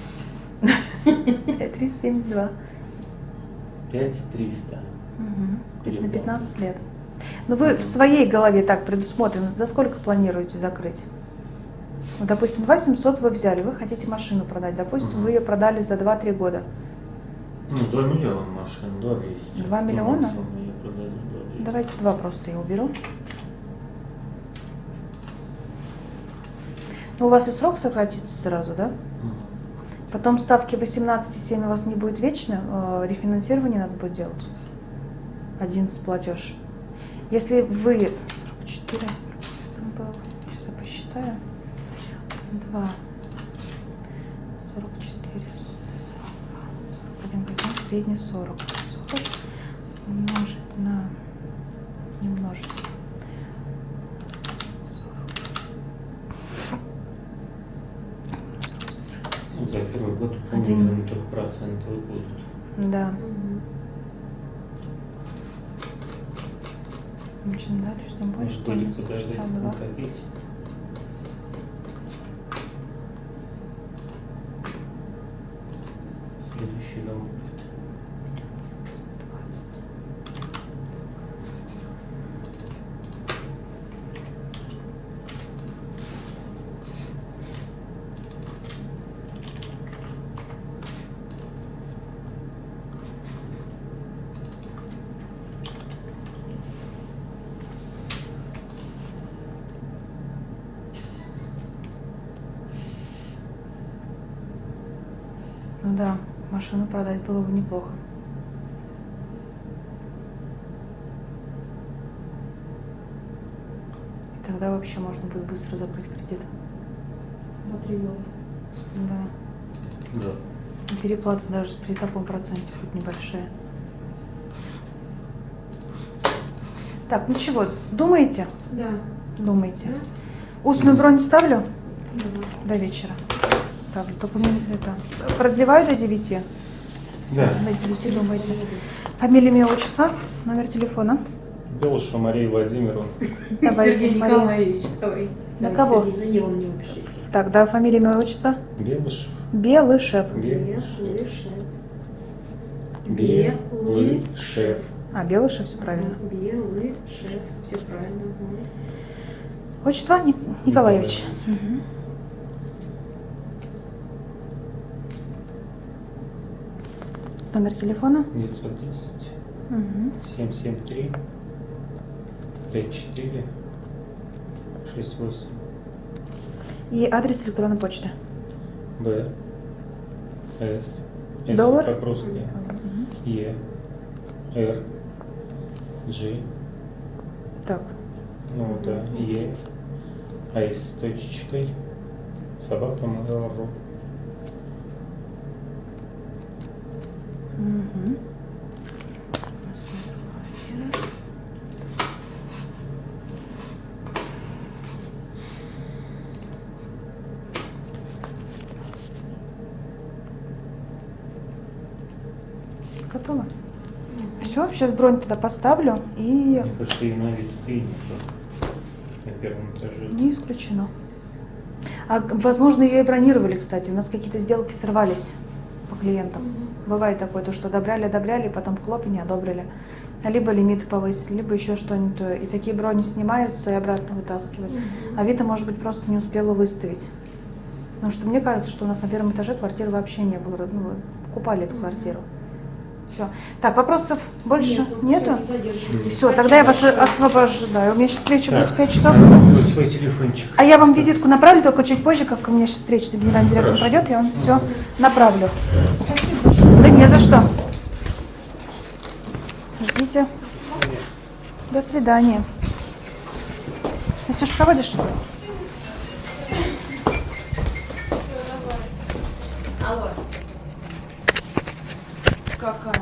триста семьдесят два. пять триста. На пятнадцать лет. Но вы в своей голове так предусмотрено, за сколько планируете закрыть? Ну, допустим, два семьсот вы взяли, вы хотите машину продать. Допустим, вы ее продали за два-три года. Ну, два миллиона машин, два двести. Два миллиона? Продали, давайте два просто я уберу. Ну, у вас и срок сократится сразу, да? Потом ставки восемнадцать и семь у вас не будет вечно, э, рефинансирование надо будет делать. одиннадцать платеж. Если вы... сорок четыре, там было, сейчас я посчитаю. два, сорок четыре, сорок два, сорок один, возьмем средний сорок. сорок умножить на... не умножить. Ну, за первый год, Один. по-моему, только проценты будут. Да. Угу. Чем дальше, тем больше. Может быть, подождать, накопить. Следующий дом будет. двадцать. Ну да, машину продать было бы неплохо. И тогда вообще можно будет быстро закрыть кредит. За три года. Да. Да. И переплата даже при таком проценте хоть небольшая. Так, ну чего, думаете? Да. Думаете. Устную бронь ставлю Да. до вечера. Ставлю. Только мне это продлеваю до девяти. Да. До девяти думаете. Фамилия, имя, отчество, номер телефона. Белышева Мария Владимировна. Давайте, Сергей Мария. Николаевич, давайте. На Давайте, кого? Сергей, на него не упишите. Так, да, фамилия, имя, отчество. Белышев. Белышев. Белышев. Белышев. Белышев. А, Белышев, все правильно. Белышев. Все правильно. Угу. Отчество Ник- Николаевич. Мгм. Номер телефона? девятьсот десять Угу. семь семь три пять четыре шесть восемь. И адрес электронной почты. Б. С. С Доллар? как русские. Е. Р. G. Так. Ну да. Е. А с точечкой. Собака Mail.ru. Угу. Готово. Все, сейчас бронь туда поставлю и Мне кажется, и на вид и на первом этаже. не исключено. А, возможно, ее и бронировали, кстати. У нас какие-то сделки сорвались по клиентам. Бывает такое, то, что одобряли, одобряли, и потом хлоп и не одобрили. Либо лимиты повысили, либо еще что-нибудь. И такие брони снимаются и обратно вытаскивают. А Авито, может быть, просто не успела выставить. Потому что мне кажется, что у нас на первом этаже квартиры вообще не было. Ну, покупали эту квартиру. Все. Так, вопросов больше Нету, нету? всё, не задерживайтесь. Все, тогда я вас освобождаю. У меня сейчас встреча будет в пять часов. Вот свой телефончик. А я вам визитку направлю, только чуть позже, как у меня сейчас встреча с генеральным директором Хорошо. пройдет, я вам все направлю. Да не за что. Ждите. До свидания. Настюш, проводишь? Алло. Какая?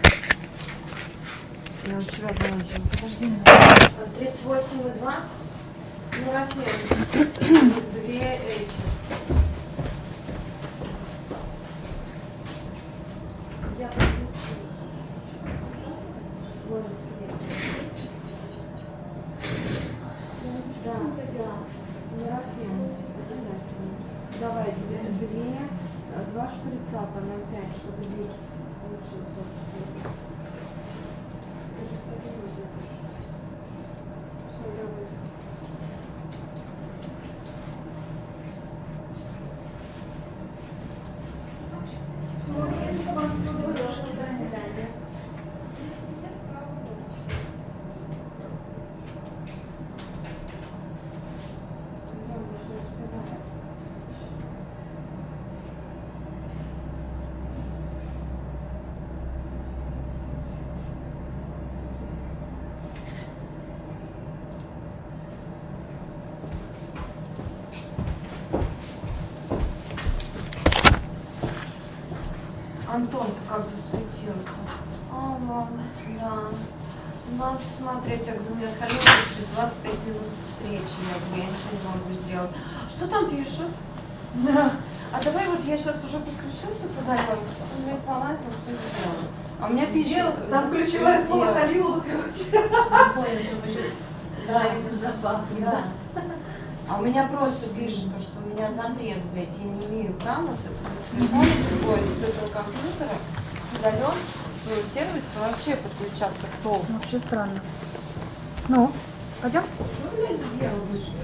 Я у тебя балансила. Подожди. тридцать восемь и два. Мерафен. Две эти. Я подключу. Вот, да, да. Мерафен. Давай, две, две, два шприца по ноль пять, чтобы десять получилось. Скажи, пойдем запишем. Все, давай. Антон-то как засветился. А, ладно, да. Надо смотреть, я говорю, у меня сходила через двадцать пять минут встречи, я говорю, я ничего не могу сделать. Что там пишут? Да. А давай вот я сейчас уже подключился туда, все мне полазил, все сделал. А у меня пишут. Там ключевое слово Халилова, короче. Не понял, что мы сейчас драйвим запахли, да. А у меня просто пишут, что у меня запрет, блядь, я не имею права с этого телефона, другой, с этого компьютера, с удален, с своего сервиса вообще подключаться к толку. Вообще странно. Ну, пойдем? Что я сделал быстро?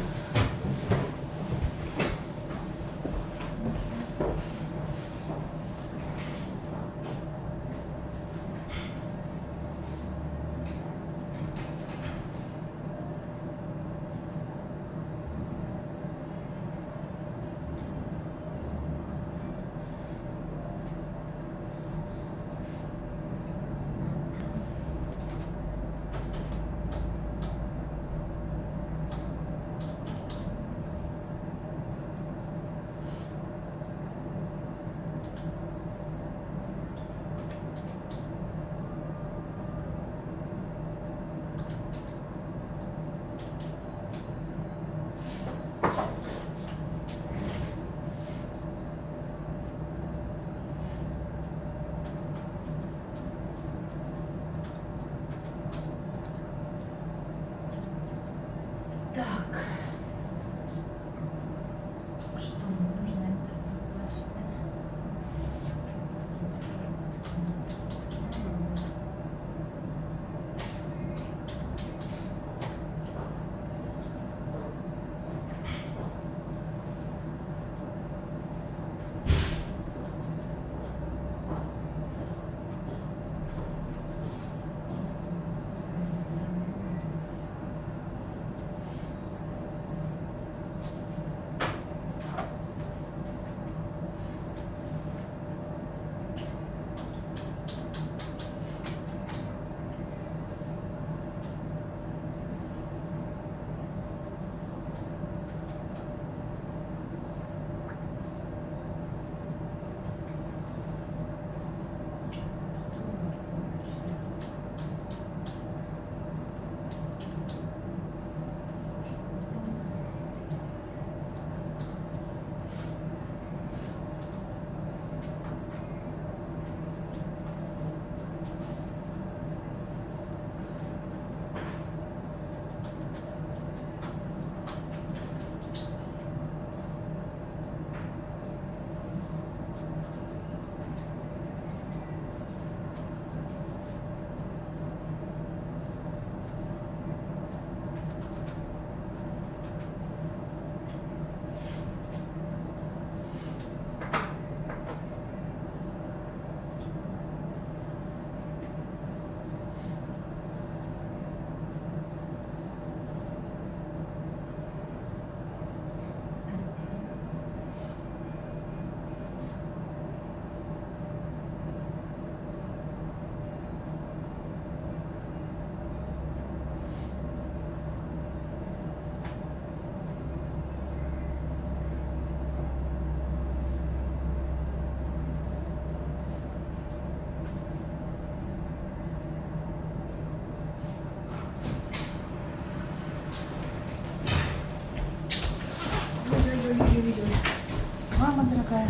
мама дорогая.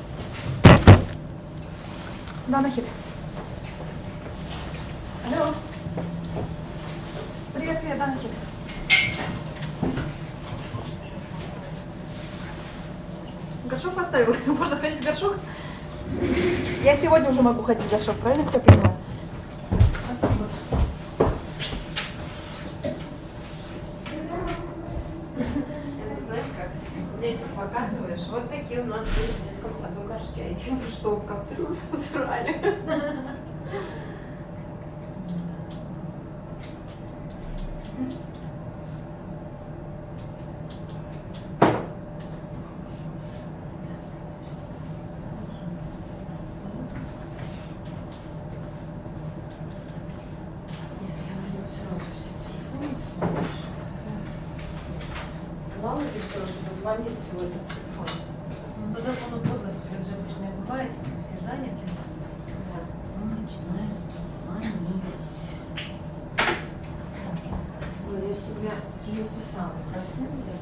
Да, Нахид. Алло. Привет, привет, да, Нахид. Горшок поставила? Можно ходить в горшок? Я сегодня уже могу ходить в горшок, правильно, кто понимает? Спасибо. Это знаешь как? Детям показываешь, вот такие у нас были в детском саду горшки, а эти что, в кастрюлю срали. Главное, все, что позвонить в этот телефон. Ну, по закону подлости, как же обычно и бывает, если все заняты, Да. он начинает звонить. Ой, я себя не писала. Красиво, да?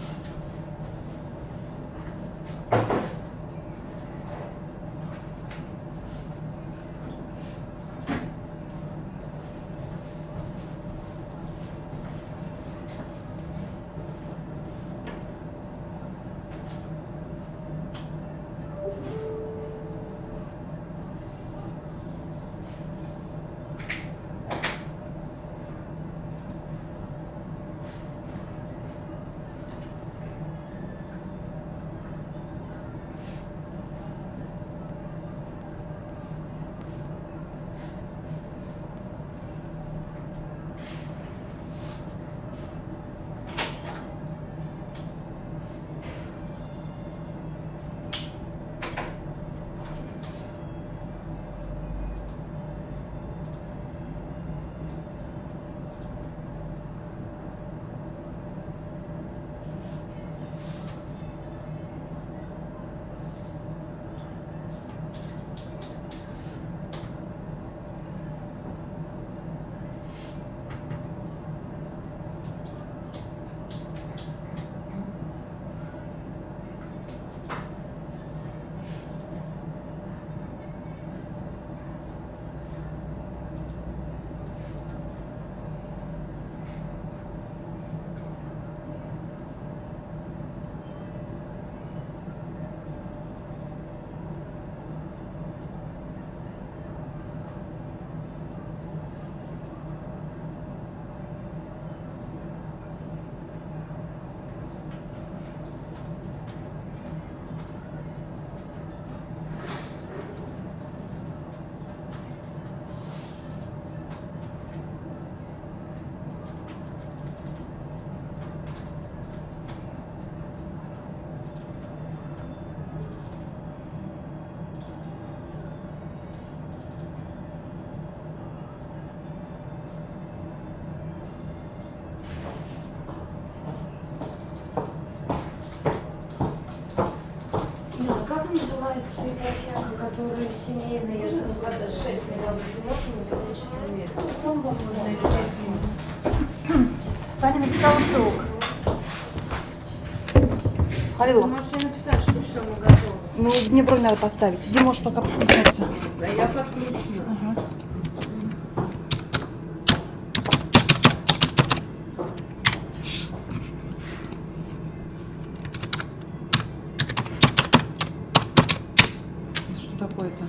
Называется ипотека, которая семейная, если заплатишь шесть миллионов, ты можешь увеличить лимит? Бомба можно искать. Таня написала срок. Халилова, Можешь мне написать, что все, мы готовы. ну, мне бронь надо поставить. Иди, можешь пока подключаться. Да я подключу. Ага. Что такое-то?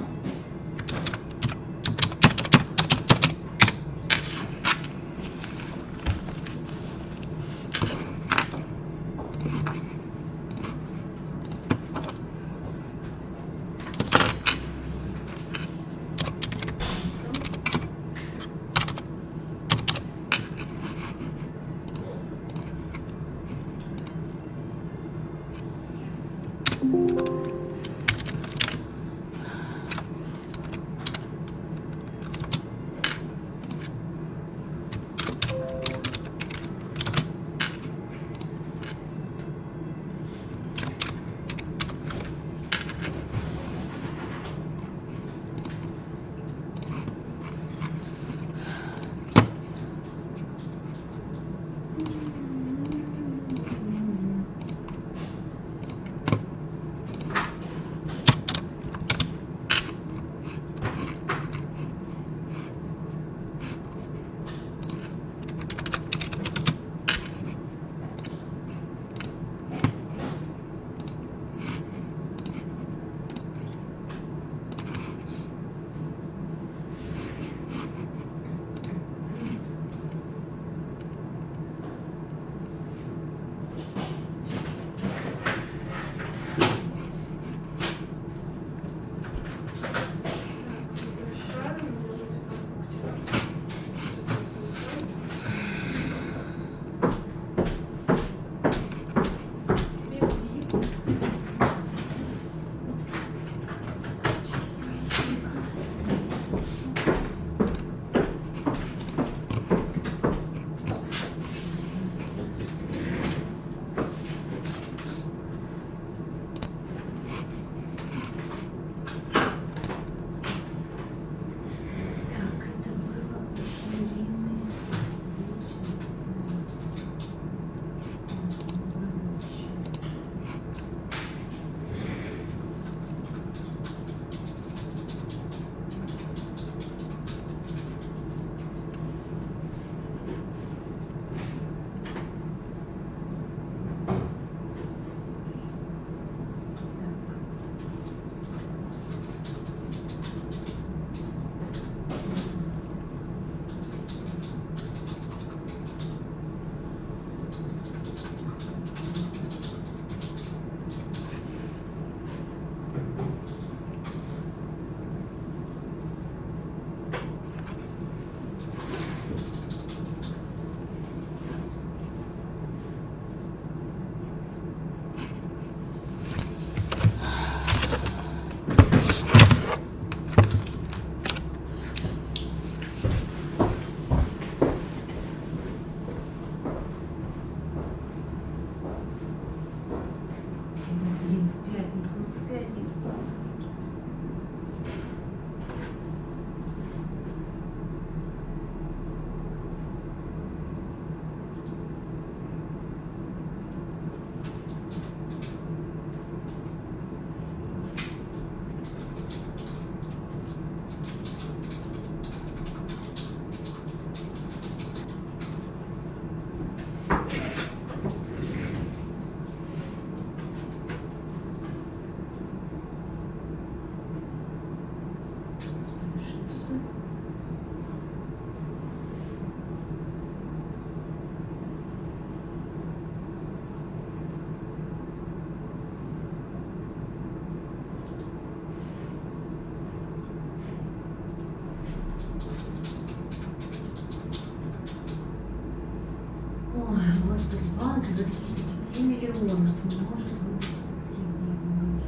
до пяти миллионов не может выдать кредит.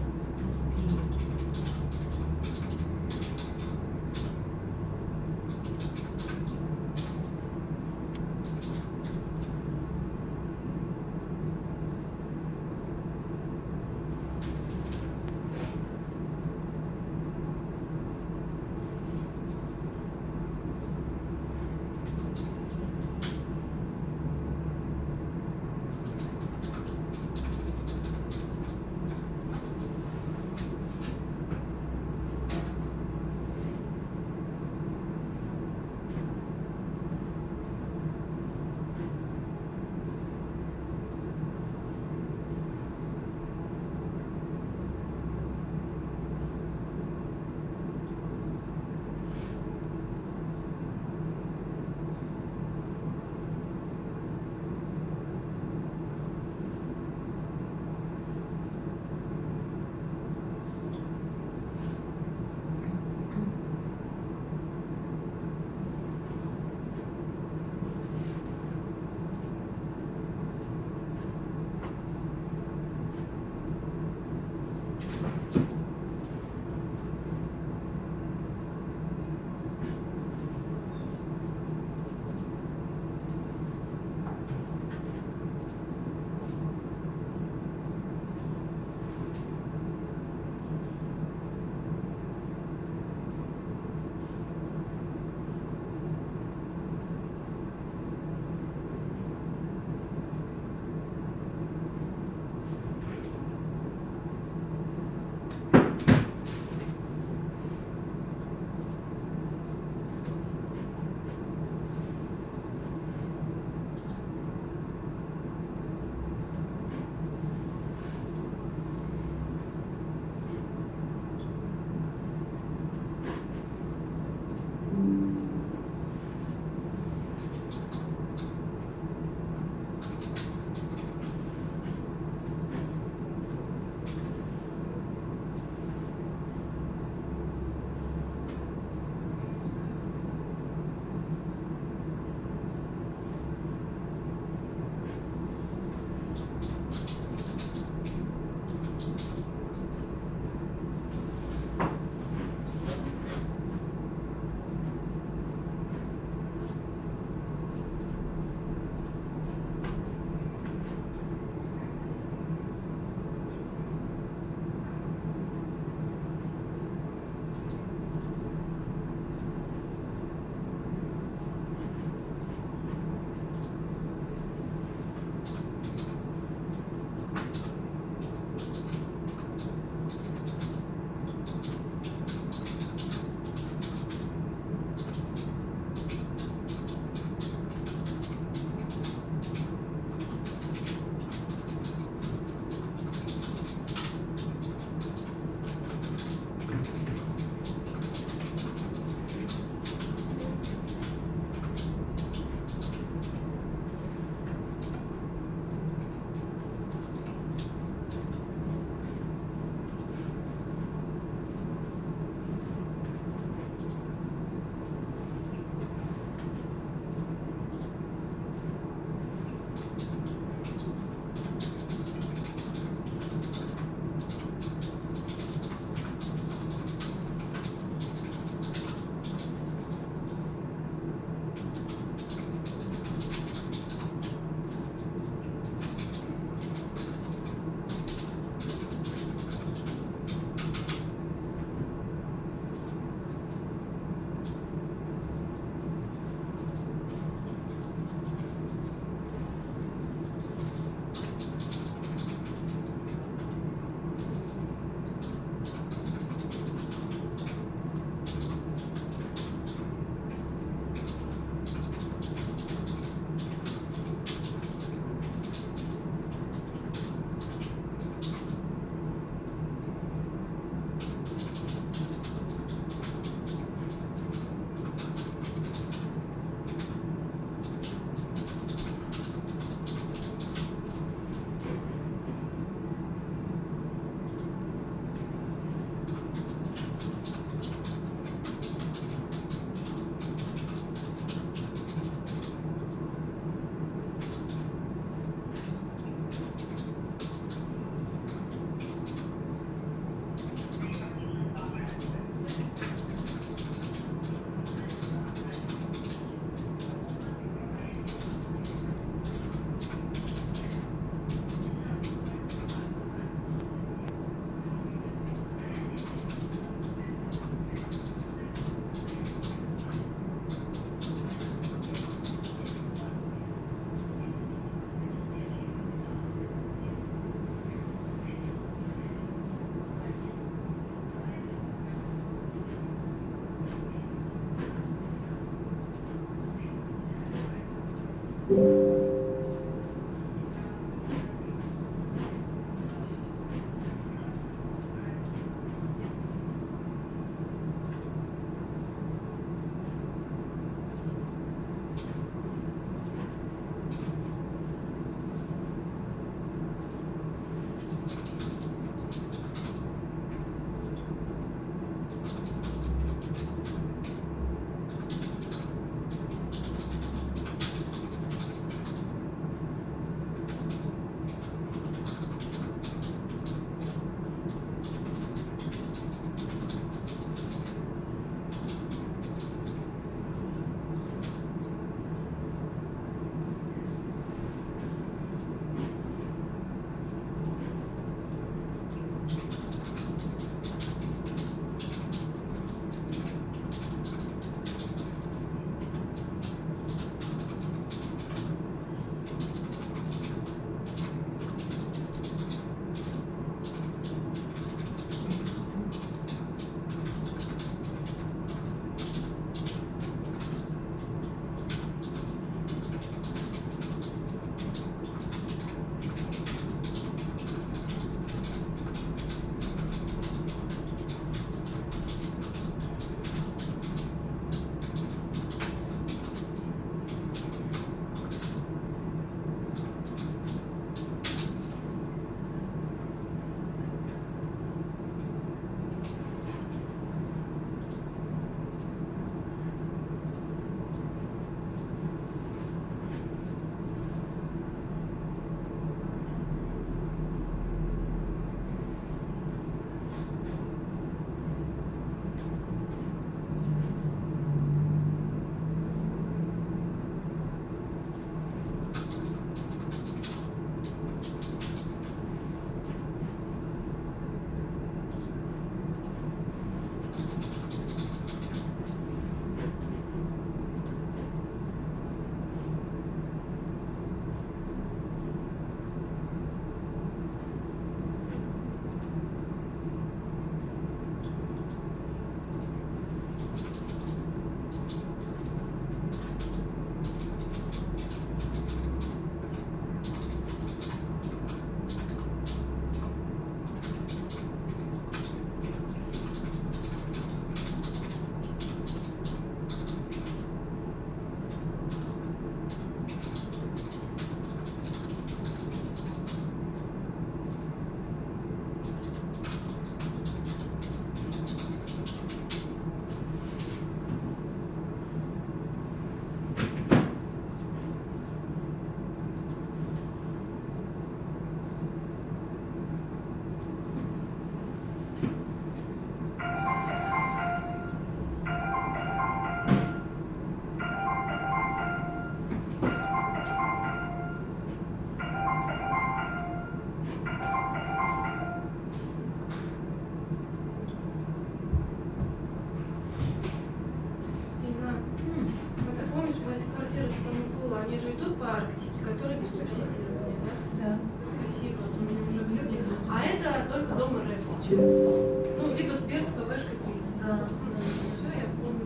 Ну, либо с Берска, Вышка тридцать. Да. Все, я помню.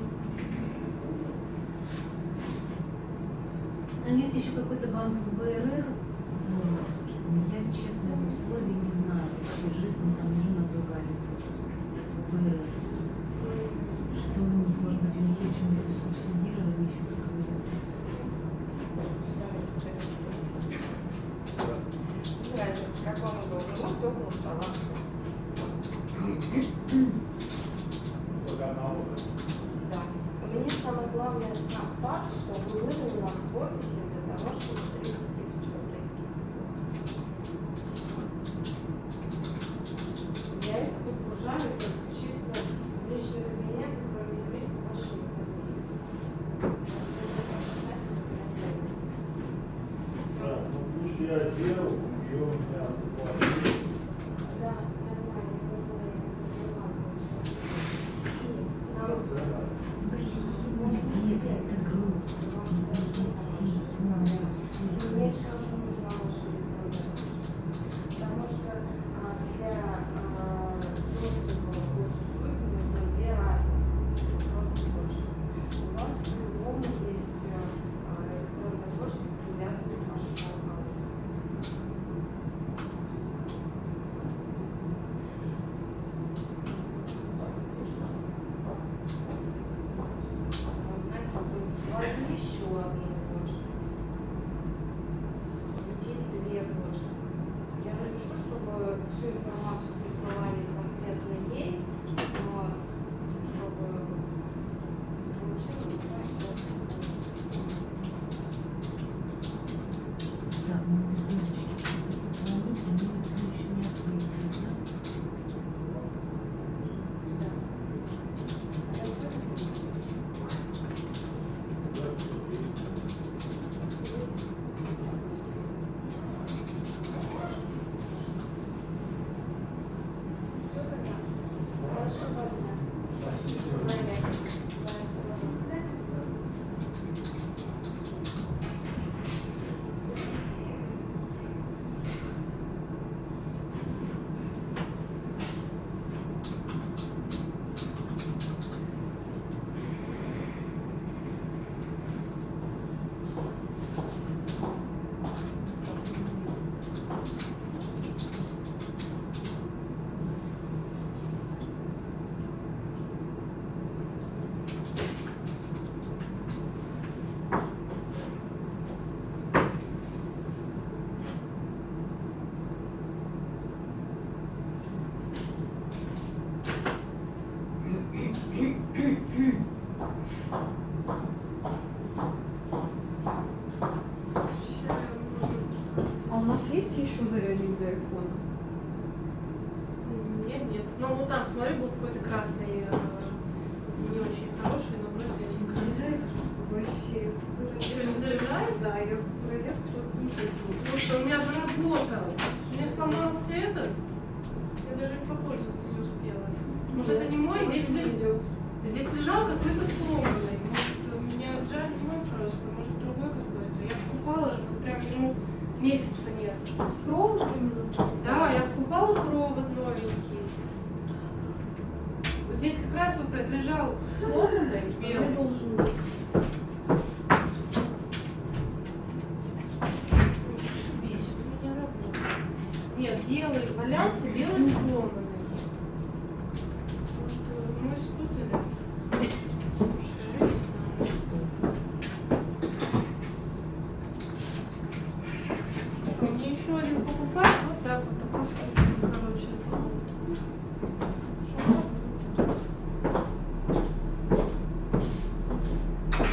Там есть еще какой-то банк в БРР Мурманский. Я, честно, в условии не знаю, вообще жив он там, нужно только Алису сейчас спросить. В БРР. Что у них, может быть, у них есть что-нибудь субсидирование еще такое? Без разницы, как вам удобно. Может, около стола. Да. Мне самое главное сам факт, что вы были у нас в офисе для того, чтобы тридцать тысяч рублей скинуть. Я их выгружаю только чисто в личный кабинет, кроме юриста вашего Да, ну пусть я сделал, ее у меня заплатили. Да, я знаю, не нужно и нам Блин, где эта группа? мне все, что нужно ваша рекомендация. Потому что а, для а, доступа к госуслугам нужно две разных электронных почты. У вас по-любому есть а, электронная почта, привязанная к вашему аккаунту. Знаете, вы высылали еще одну почту. Может быть, есть две почты. Я напишу, чтобы всю информацию присылали конкретно ей, но чтобы получилось, да, еще. Так, ну это девочки, позвоните, они еще не ответили, да? Да. А что это? Все тогда. Хорошего дня. Спасибо. Занятий. Да, свободно. А у нас есть еще зарядник для айфона? Нет, нет. Ну, вот там, смотри, был какой-то красный, э, не очень хороший, но вроде очень красивый. Вообще. Что, не заряжает? Да, я в розетку только не теплую. Потому что у меня же работал. У меня сломался этот. Я даже им попользоваться не успела. Может, это не мой? Здесь, ли- здесь лежал какой-то сломанный. Может, у меня жаль, не мой просто. Может, другой какой-то. Я покупала же, прям ему месяца нет. Провод именно? Да, я покупала провод новенький. Вот здесь как раз вот так лежал сломанный, Где белый. должен быть? Ошибись, у меня работает. Нет, белый валялся, белый сломанный. Может, мы спутали? Слушай, я не знаю. Что, мне еще один покупать? Вот так вот, такой хороший провод. Что?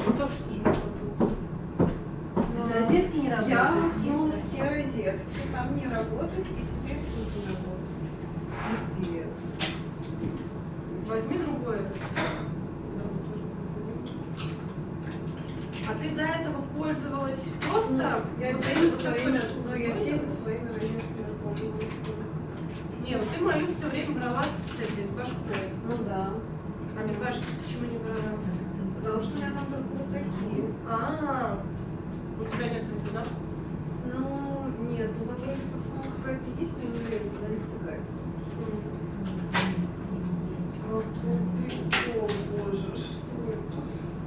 Вот только что же работал. Без розетки не работает? Я Нет, уткнула да? в те розетки, там не работает, и теперь тут не работает. Пипец. Возьми другой этот. Да, вот тоже подходим. А ты до этого пользовалась просто? Я вот теми этим вот своими, такой ну, я штукой? теми своими розетками пользовалась. Не, вот ты мою все время брала с, этой, с башкой. Ну да. А без башки почему не брала? Потому что у меня там только вот такие. А, у тебя нет никуда? Ну, нет, ну там вроде пацанов какая-то есть, но я не уверена, куда не втыкается. Какой прикол, боже, что это?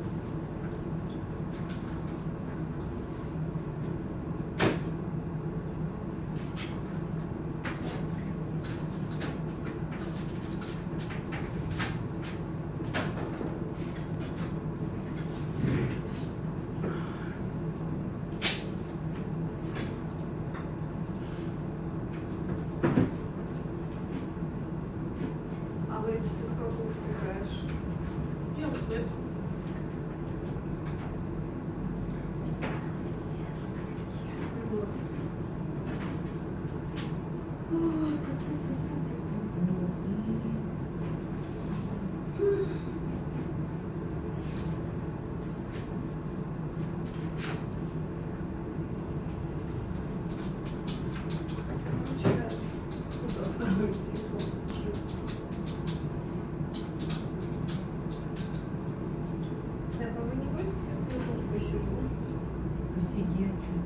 А вы это ты в какую втыкаешь? Я вот в эту. Короче, я куда ставлю телефон? Так, а вы не против, если я тут посижу? Посиди, а чё?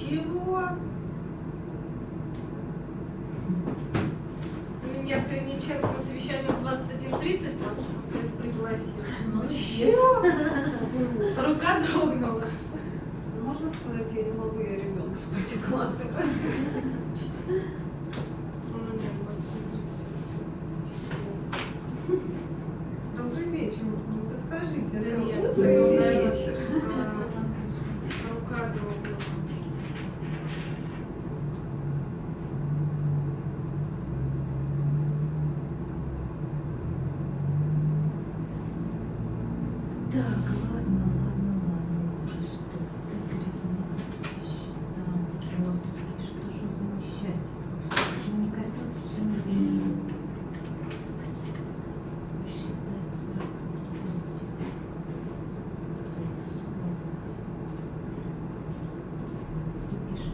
Чего? Меня Корниченко на совещание в двадцать один тридцать вас пригласил. Чего? Рука дрогнула. Можно сказать, я не могу, я ребенка спать укладываю. Добрый вечер. Подскажите, это Нет, утро или да, вечер? Рука дрогнула. Так, ладно, ладно, ладно. Что это у нас? Там, господи, что же за несчастье такое? Чем не коснется, чем не видно. Считать страх. Кто-то снова. Видишь?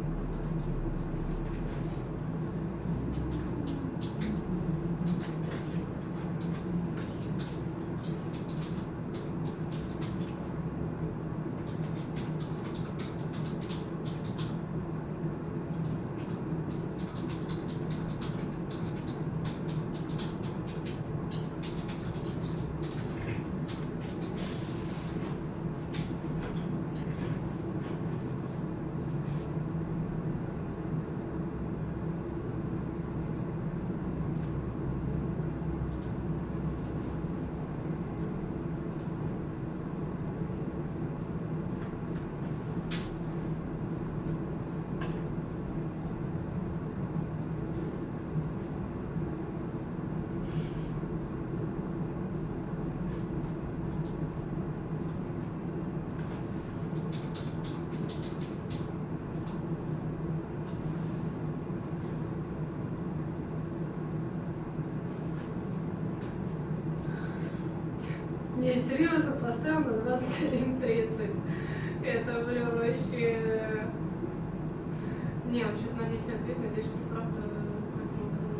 Не, серьезно, поставил на двадцать один тридцать. Это, блин, вообще... Не, вот что-то надеюсь на ответ, надеюсь, что правда как-нибудь.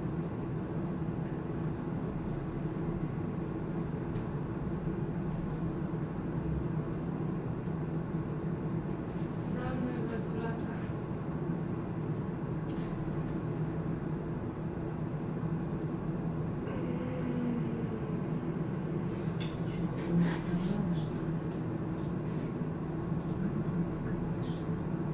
Данные возврата. Что-то не сказала, что ли? Конечно.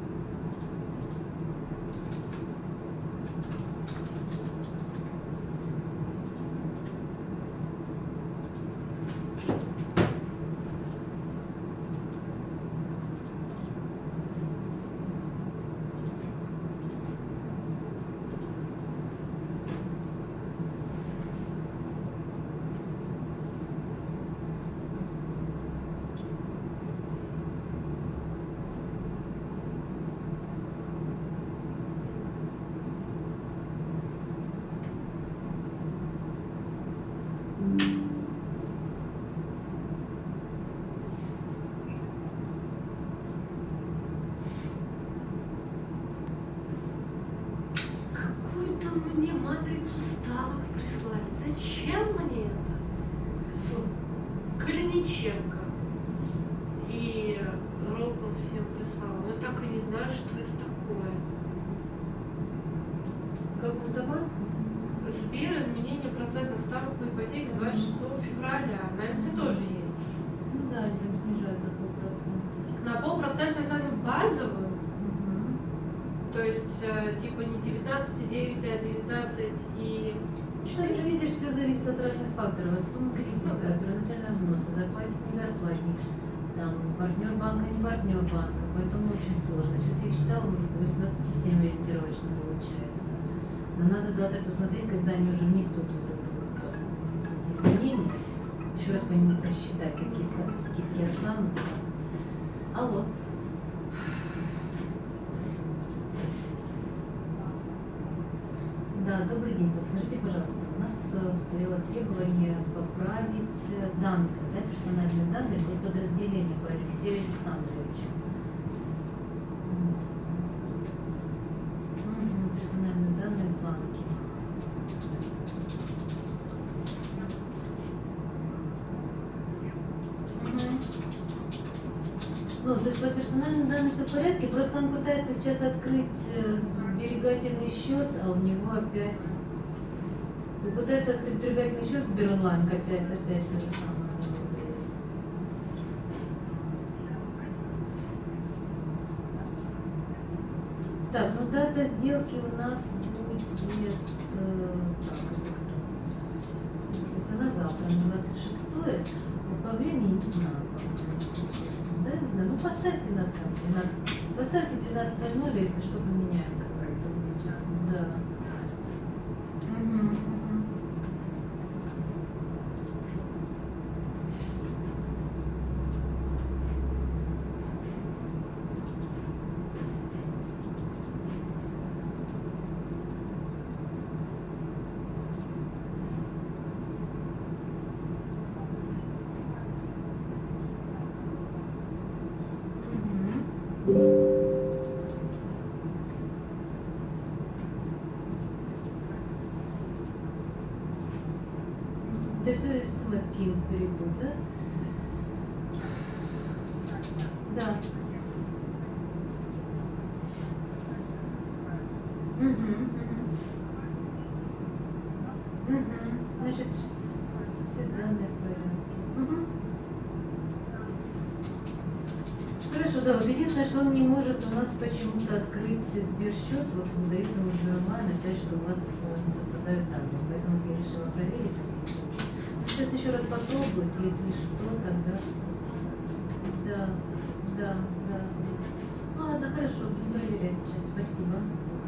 Какую-то мне матрицу ставок прислали. Зачем мне это? Кто? Калиниченко. И Ропов всем прислал. Но я так и не знаю, что это такое. Какому-то банку? Сбер, изменение процентных ставок по ипотеке с двадцать шестого февраля. Наверное, у тебя тоже есть. Ну да, они там снижают на полпроцента. На полпроцента, наверное, базовую. Мгм. То есть, э, типа не девятнадцать и девять, а девятнадцать и Что ты видишь, все зависит от разных факторов, от суммы кредита, от первоначального взноса, зарплатник, не зарплатник, там, партнер банка, не партнер банка, поэтому очень сложно. Сейчас я считала, уже по восемнадцать целых семь десятых ориентировочно получается. Но надо завтра посмотреть, когда они уже внесут вот это вот, эти изменения, еще раз по нему просчитать, какие ста- скидки останутся. Алло. Да, добрый день. Подскажите, пожалуйста, у нас э, стояло требование поправить э, данные, да, персональные данные по подразделению по Алексею Александровичу. Мгм, персональные данные в банке. Мгм. Ну, то есть по персональным данным все в порядке, просто он пытается сейчас открыть э, сберегательный счет, а у него опять... Он пытается открыть сберегательный счет в Сберонлайн, опять, опять то же самое. Так, ну дата сделки у нас будет, э, так, это на завтра, на двадцать шестое, но по времени не знаю, да, не знаю, ну поставьте нас там двенадцать, поставьте двенадцать ноль ноль, если что поменяется, да. Угу, угу. Это все смс-ки им придут, да? Да. Угу, угу. Угу. Значит, все данные в порядке. Угу. Хорошо, да, вот единственное, что он не может у нас почему-то открыть сберсчет, вот он дает ему Сберонлайн, опять, что у вас не совпадают данные, поэтому я решила проверить на всякий случай. Сейчас еще раз попробует, если что, тогда... Да, да, да. Ну, ладно, хорошо, будем проверять сейчас, спасибо.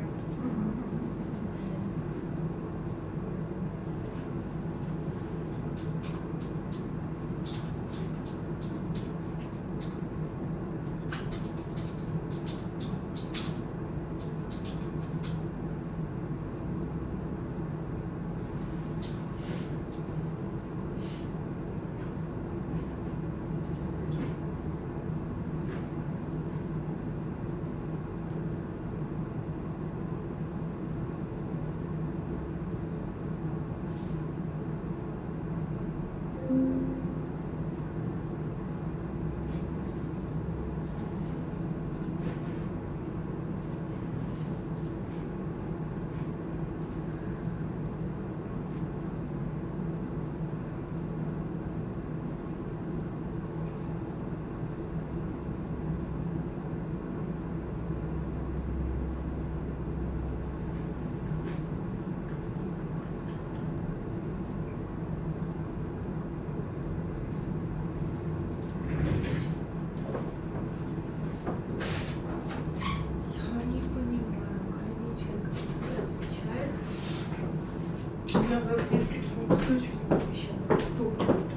Я просто не подключусь на совещание, сто процентов.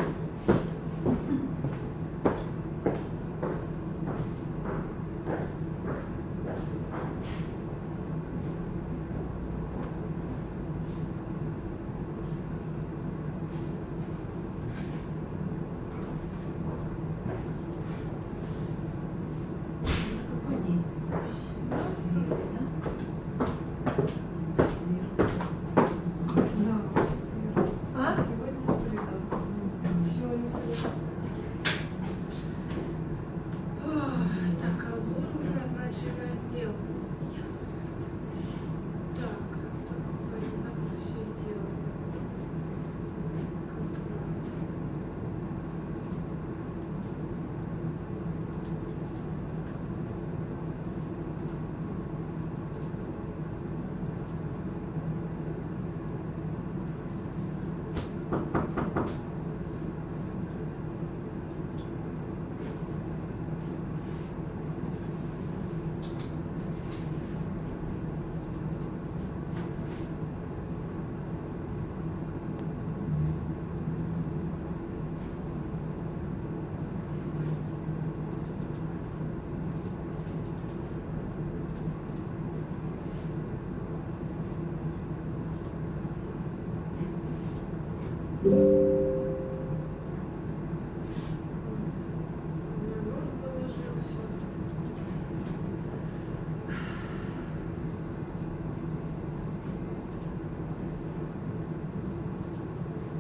Какой день? А? Сегодня среда. Так, а вот мы назначили на сделку. Yes. Так, так, завтра все сделаем.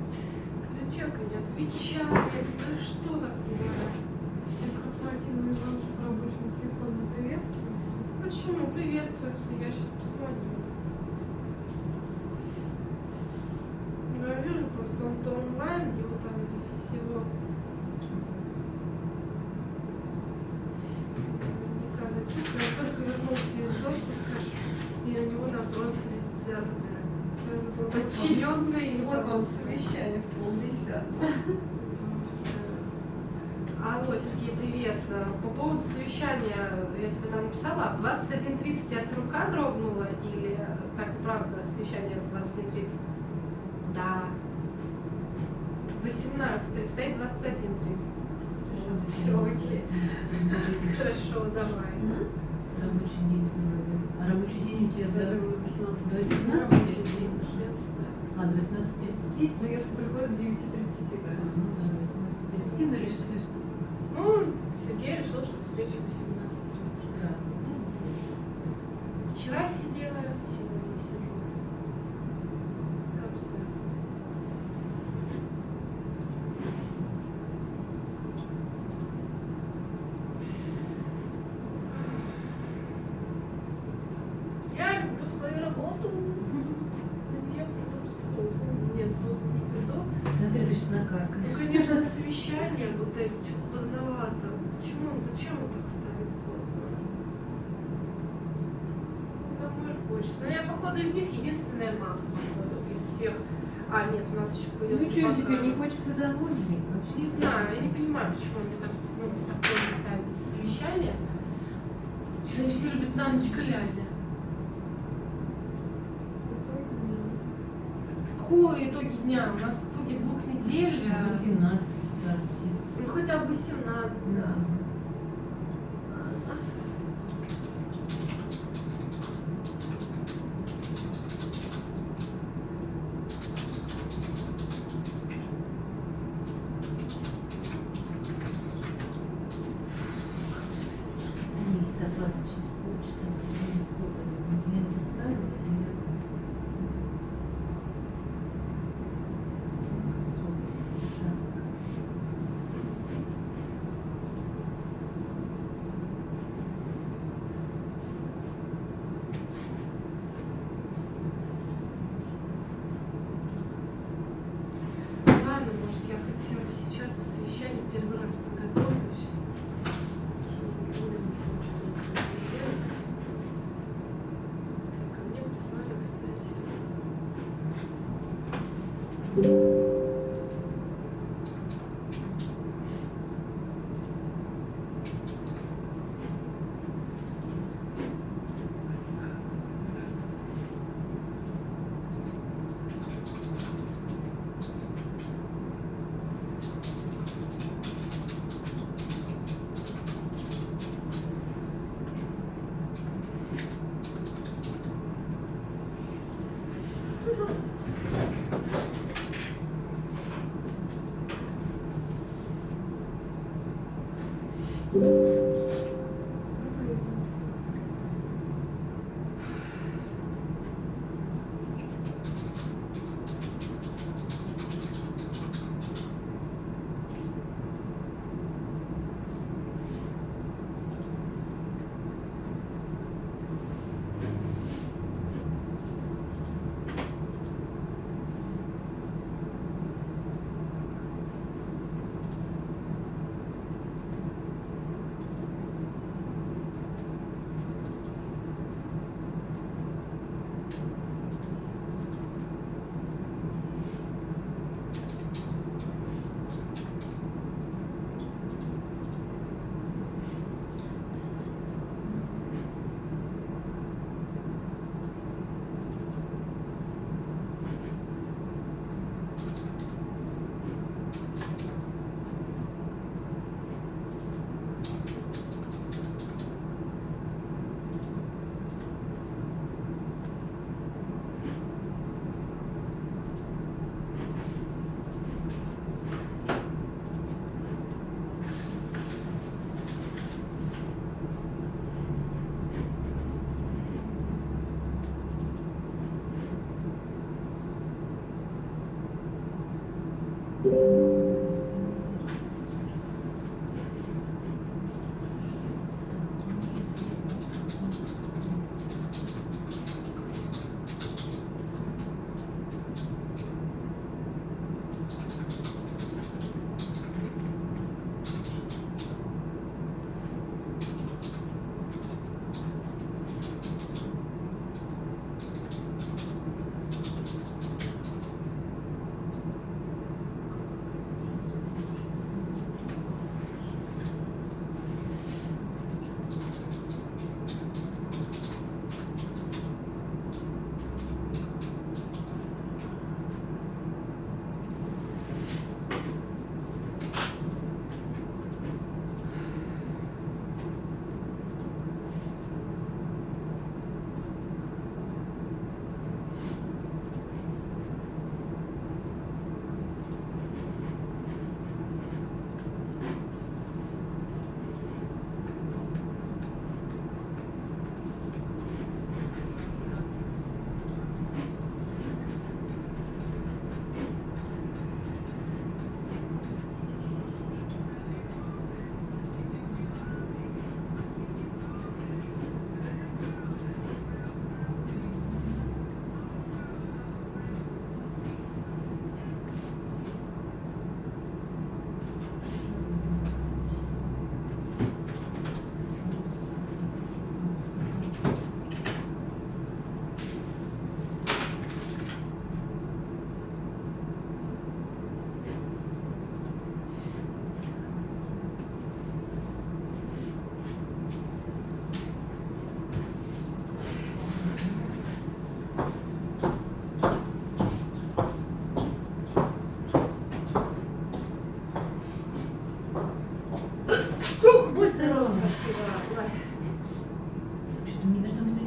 Ключевка не отвечает. Да что такое? Корпоративный звонок. почему? Приветствуются, я сейчас позвоню. Ну, я вижу, просто он то онлайн, его там всего. Наверняка записан. Он только вернулся из отпуска, и на него набросились дзерберы. Подчиненные. Вот вам совещание в полдесятого. Алло, Сергей, привет. По поводу совещания, я тебе там написала, в двадцать один тридцать это рука дрогнула или так и правда совещание в двадцать один тридцать? Да. восемнадцать тридцать, стоит двадцать один тридцать. Все, окей. Хорошо, давай. Рабочий день. А рабочий день у тебя Я до думаю, восемнадцать до тридцать. восемнадцати? А, до восемнадцати тридцати? Ну, если приходит к девяти тридцати, да. Ну да, до восемнадцати тридцати, но решили, что Ну, Сергей решил, что встреча в восемнадцать тридцать. сразу. Вчера сидела, сегодня сижу. Как знаю. Я люблю свою работу. Я приду с толку. Нет, с толку не приду. Смотри, точно накаркай. Ну, конечно, совещание вот это что-то поздновато. Почему? Зачем он так ставит поздно? Ну, домой хочется. Но я, походу, из них единственная мама, походу, из всех. А, нет, у нас еще Ну появился что, пока- теперь не хочется домой? Блин, вообще. Не знаю, я не понимаю, почему они так, ну, так поздно ставят эти совещания. Что они все любят на ночь глядя. Какое итоги дня? У нас итоги двух недель. а, восемнадцать ставьте. Ну, хотя бы семнадцать, да. Они так ладно, через полчаса позвоню Соболеву. Я не отправила, я... Соболев, так. Ладно, может, я хотя бы сейчас на совещание первый раз подготовлюсь. Чтобы никогда не получилось это сделать. Ко мне прислали, кстати.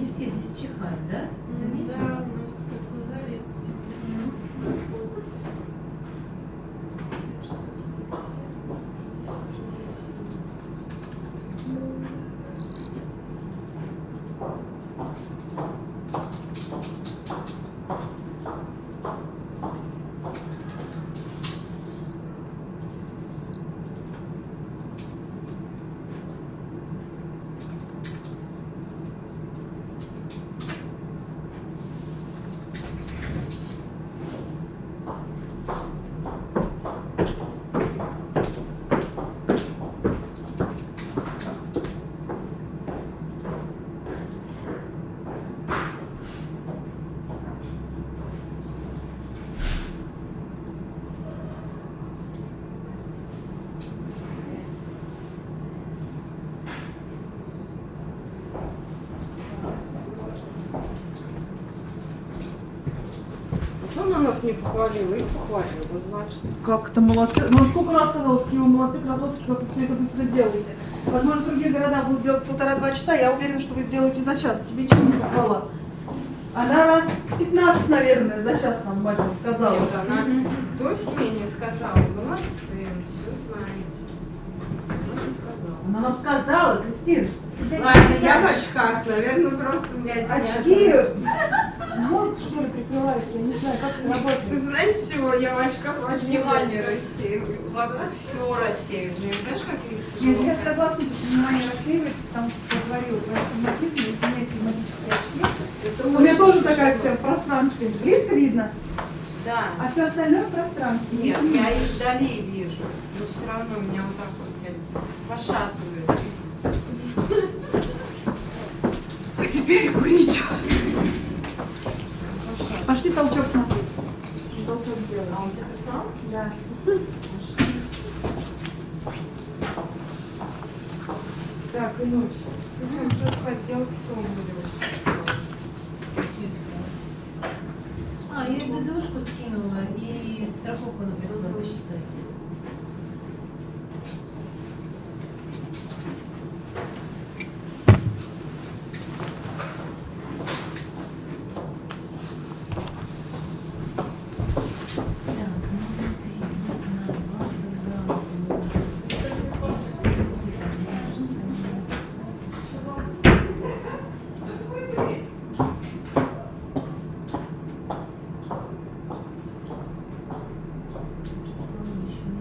сегодня все здесь чихают, да? Заметили? Да, у нас как в зале. Что он на нас не похвалил? Их похвалил, значит. Как это молодцы? Ну, сколько раз сказала, какие вы молодцы, красотки, как вы все это быстро сделаете. Возможно, другие города будут делать полтора-два часа, я уверена, что вы сделаете за час. Тебе ничего не похвала. Она раз пятнадцать, наверное, за час нам батя сказала. Нет, она до семи не сказала. Молодцы, все знаете. Она не сказала. Она нам сказала, Кристин. Ладно, я в очках, наверное, просто, блядь, Очки мозг, что ли, прикрывают, я не знаю, как это Ты работает. знаешь чего? Я в очках ваше внимание рассеиваю. В глазах все рассеиваю. Знаешь, как их Нет, тяжело? я согласна, что внимание рассеивается, потому что я говорила про астигматизм, если у меня есть астигматические очки. Это У меня очень тоже такая тяжело. вся в пространстве. Близко видно, Да. а все остальное в пространстве. Нет, я их вдали вижу. Но все равно меня вот так вот, блядь, пошатывает. А теперь курить. Пошатывает. Пошли толчок смотреть. Толчок сделаем. А он тебя писал? Да. Так, и ночь. Ну, что хотел, все будет. А, я ДДшку скинула и страховку написала, посчитайте. Еще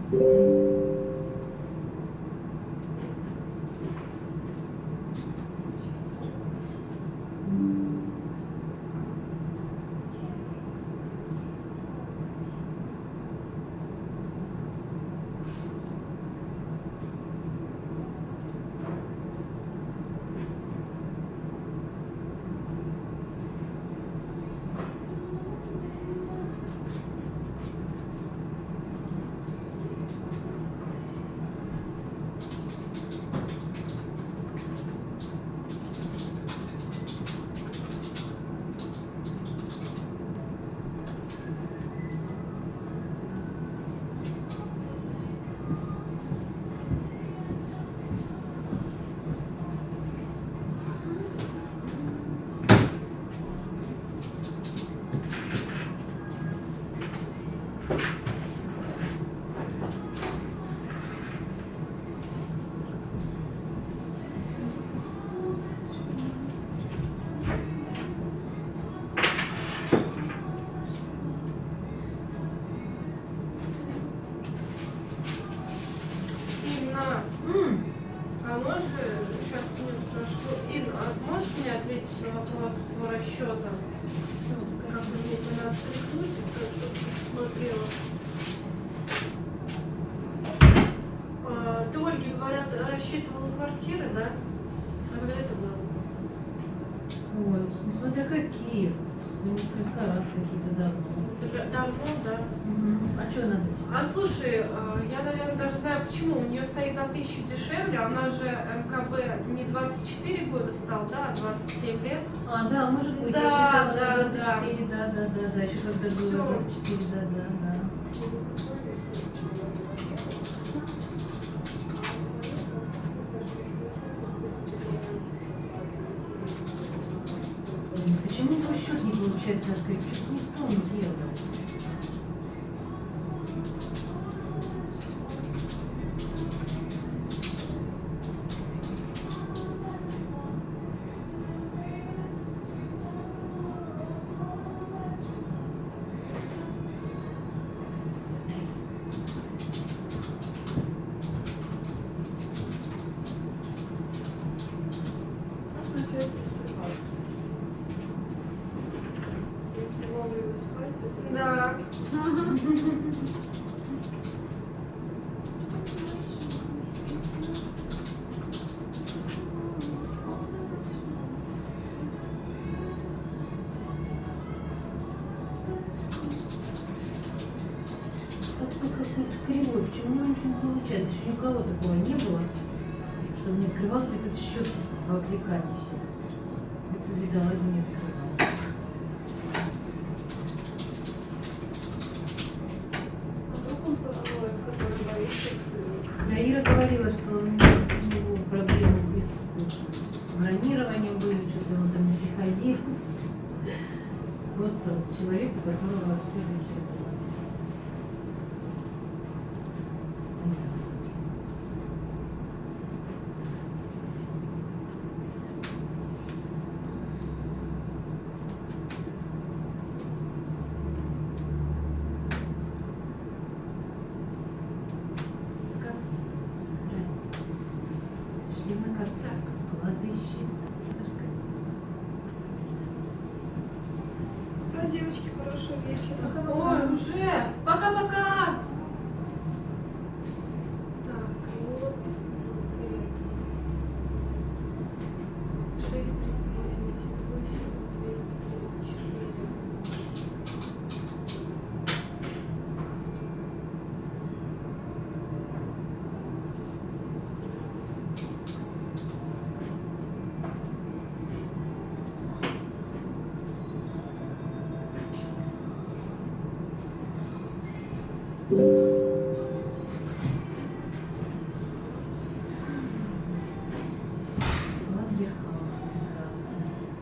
Инна, М, а можешь, сейчас я спрошу, Инна, а можешь мне ответить на вопрос по расчетам? Как мне надо стряхнуть, чтобы смотрела. А, ты, Ольге, говорят, рассчитывала квартиры, да? А когда это было? Ой, ну смотря какие. Несколько раз какие-то давно. Д- Давно, да. Мгм. А что надо? А слушай, а, я, наверное, даже знаю, почему. У нее стоит на тысячу дешевле, а у нас же МКБ не двадцать четыре года стал, да, а двадцать семь лет. А, да, может быть, Да, я считала да, на двадцать четыре, да, да, да, да, еще когда Всё. было двадцать четыре, да, да, да. Блин, почему его счет не получается открыть? Что-то не в том дело. Можно тебе присылаться. Если вовремя спать, это... Да. Как-то какой-то кривой. Почему у него ничего не получается? Еще ни у кого такого не было, чтобы не открывался этот счет в аппликате сейчас. Это видала, не открывался. А вдруг он параноик, который боится ссылок? Да, Ира говорила, что у него проблемы с, с бронированием были, что-то он там не приходил. Просто человек, у которого все лежит. Как сыграть? Члены как так, кладыщи. Да, девочки, хорошего вечера. Ой, уже! Пока-пока! Так, вот. шесть триста восемьдесят восемь двести тридцать четыре. Ладберхаус прекрасно.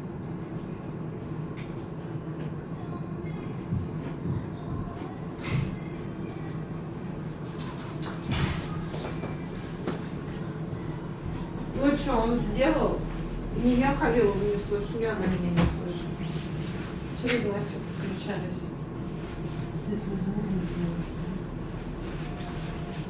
Ну что, он сделал? Не я Халилову не слышу, я на меня не слышу. Через Настю подключались. То есть вы звук не делаете.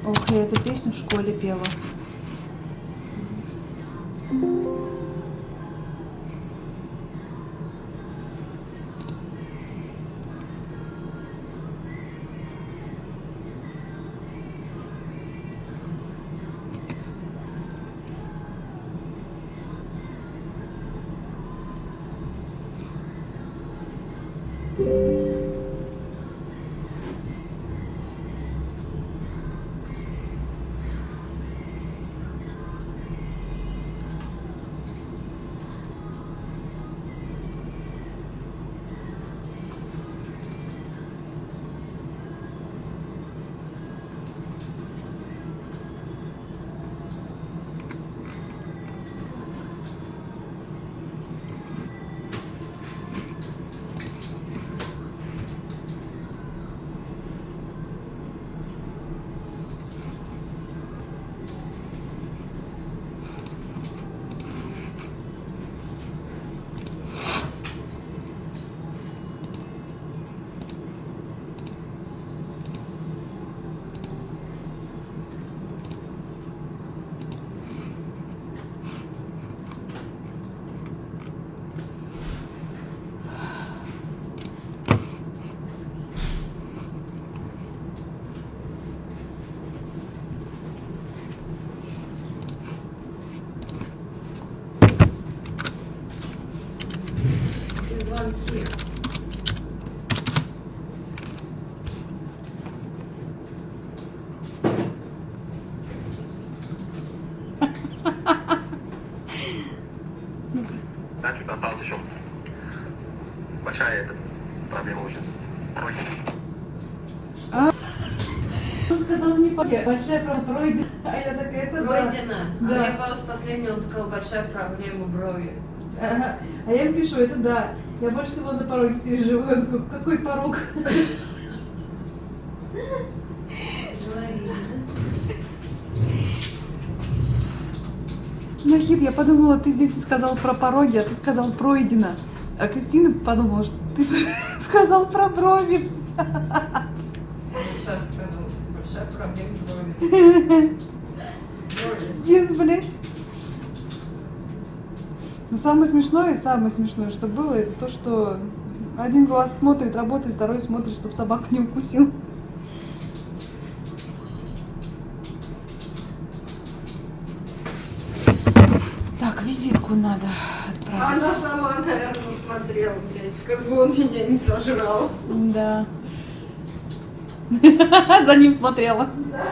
Ох, я эту песню в школе пела. Звонки. Да, чуть осталось еще. Большая эта проблема очень. Он сказал не победа, большая проблема пройдена. А я такая, это да. Пройдена. Да. А мне пару с последнего он сказал, большая проблема брови. Ага. А я им пишу, это да. Я больше всего за пороги переживаю. Он такой, какой порог? Нахид, я подумала, ты здесь не сказал про пороги, а ты сказал пройдено. А Кристина подумала, что ты сказал про брови. Сейчас скажу, большая проблема брови. Пиздец, блядь. Но самое смешное и самое смешное, что было, это то, что один глаз смотрит, работает, второй смотрит, чтобы собака не укусил. Так, визитку надо отправить. Она сама, наверное, смотрела, блядь, как бы он меня не сожрал. Да. За ним смотрела.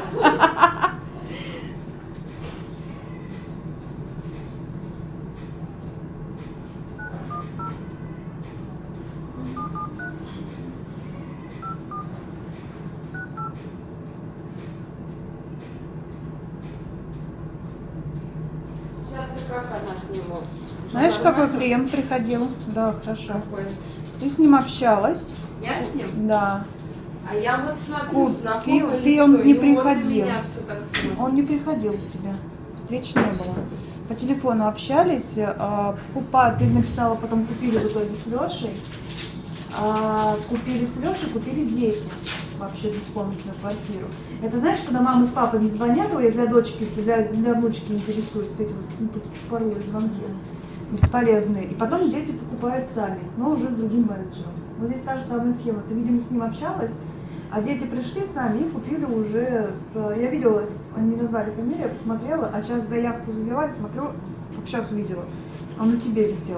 Сейчас и как она к нему? Знаешь, какой клиент приходил? Да, хорошо. Какой? Ты с ним общалась? Я с ним? Да. А я вот смотрю, Купил, знакомое ты, лицо, он не и приходил. на меня всё так смотрит. Он не приходил к тебе. Встреч не было. По телефону общались. а, Купа, ты написала, потом купили в итоге с Лешей. А, Купили с Лешей, купили дети. Вообще двухкомнатную квартиру. Это знаешь, когда мама с папой не звонят, ой, я для дочки, для, для внучки интересуюсь, вот эти вот, ну, тут порой звонки бесполезные. И потом дети покупают сами, но уже с другим менеджером. Вот здесь та же самая схема. Ты, видимо, с ним общалась, а дети пришли сами и купили уже с... Я видела, они назвали фамилию, я посмотрела, а сейчас заявку завела и смотрю, как сейчас увидела. Он на тебе висел.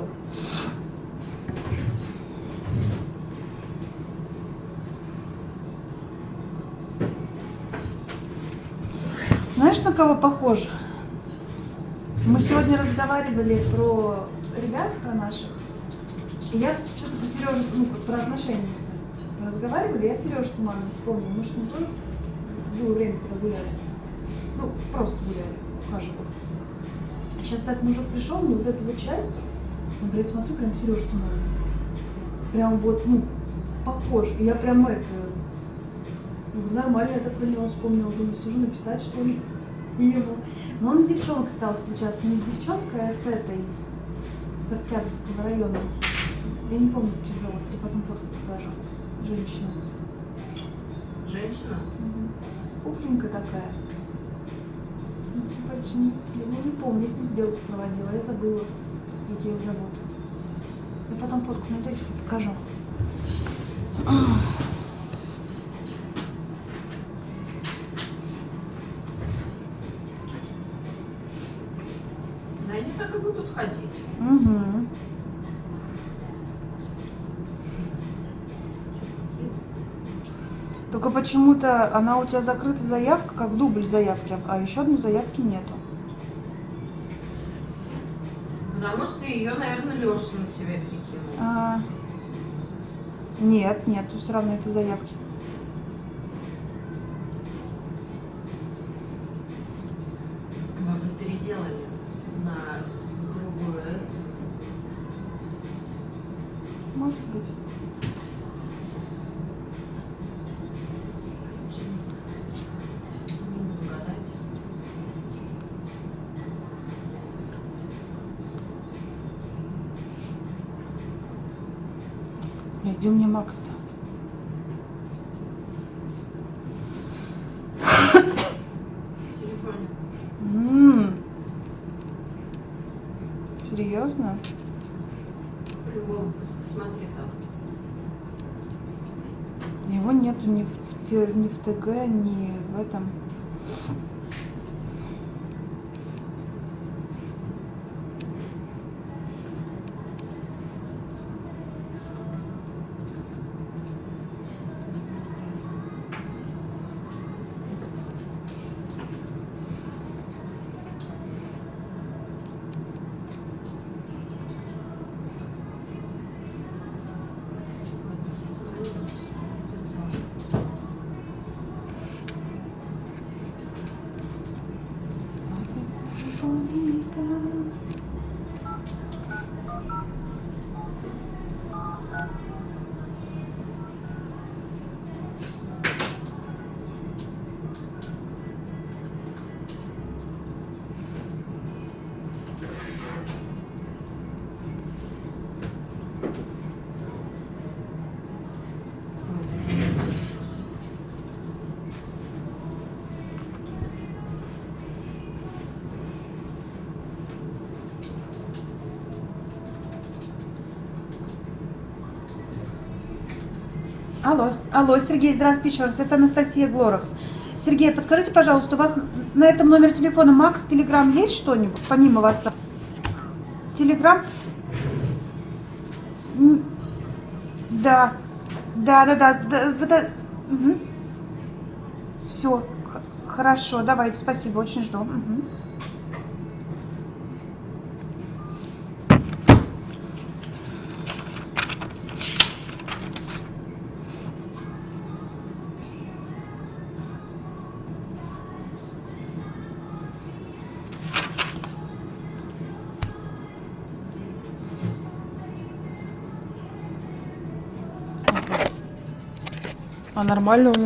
Знаешь, на кого похож? Мы сегодня разговаривали про ребят, про наших. И я что-то про Сережу, ну, как про отношения разговаривали, я Сережу Туманова вспомнила. Мы же с ним тоже было время, когда гуляли. Ну, просто гуляли, ухаживали. Сейчас так мужик пришел, мне вот эта вот часть, он говорит, смотрю, прям Сережа Туманов. Прям вот, ну, похож. И я прям это... Нормально, я так про него вспомнила. Думаю, сижу написать, что ли, ему. Но он с девчонкой стал встречаться. Не с девчонкой, а с этой, с Октябрьского района. Я не помню, как ее зовут. Я потом фотку покажу. Женщина. Женщина? Угу. Пухленькая такая. Симпатичная. Я не помню, я с ней сделку проводила, я забыла, как ее зовут. Я потом фотку найду, я тебе покажу. Да они так и будут ходить. Угу. Только почему-то она у тебя закрыта заявка, как дубль заявки, а еще одной заявки нету. Потому что ее, наверное, Леша на себя перекинул. А, нет, нету все равно этой заявки. Может, переделали на другую. Может быть. Не буду гадать. Где у меня Макс-то? В телефоне. М-м. Серьезно? По-любому пос- посмотри там. Его нету ни в, в те- ни в ТГ, ни в этом. Алло, алло, Сергей, здравствуйте еще раз. Это Анастасия Глоракс. Сергей, подскажите, пожалуйста, у вас на этом номере телефона Макс, Телеграм есть что-нибудь, помимо WhatsApp? Телеграм? Да, да, да, да, да, да. Угу. Все, хорошо, давайте, спасибо, очень жду. Угу. А нормально у меня.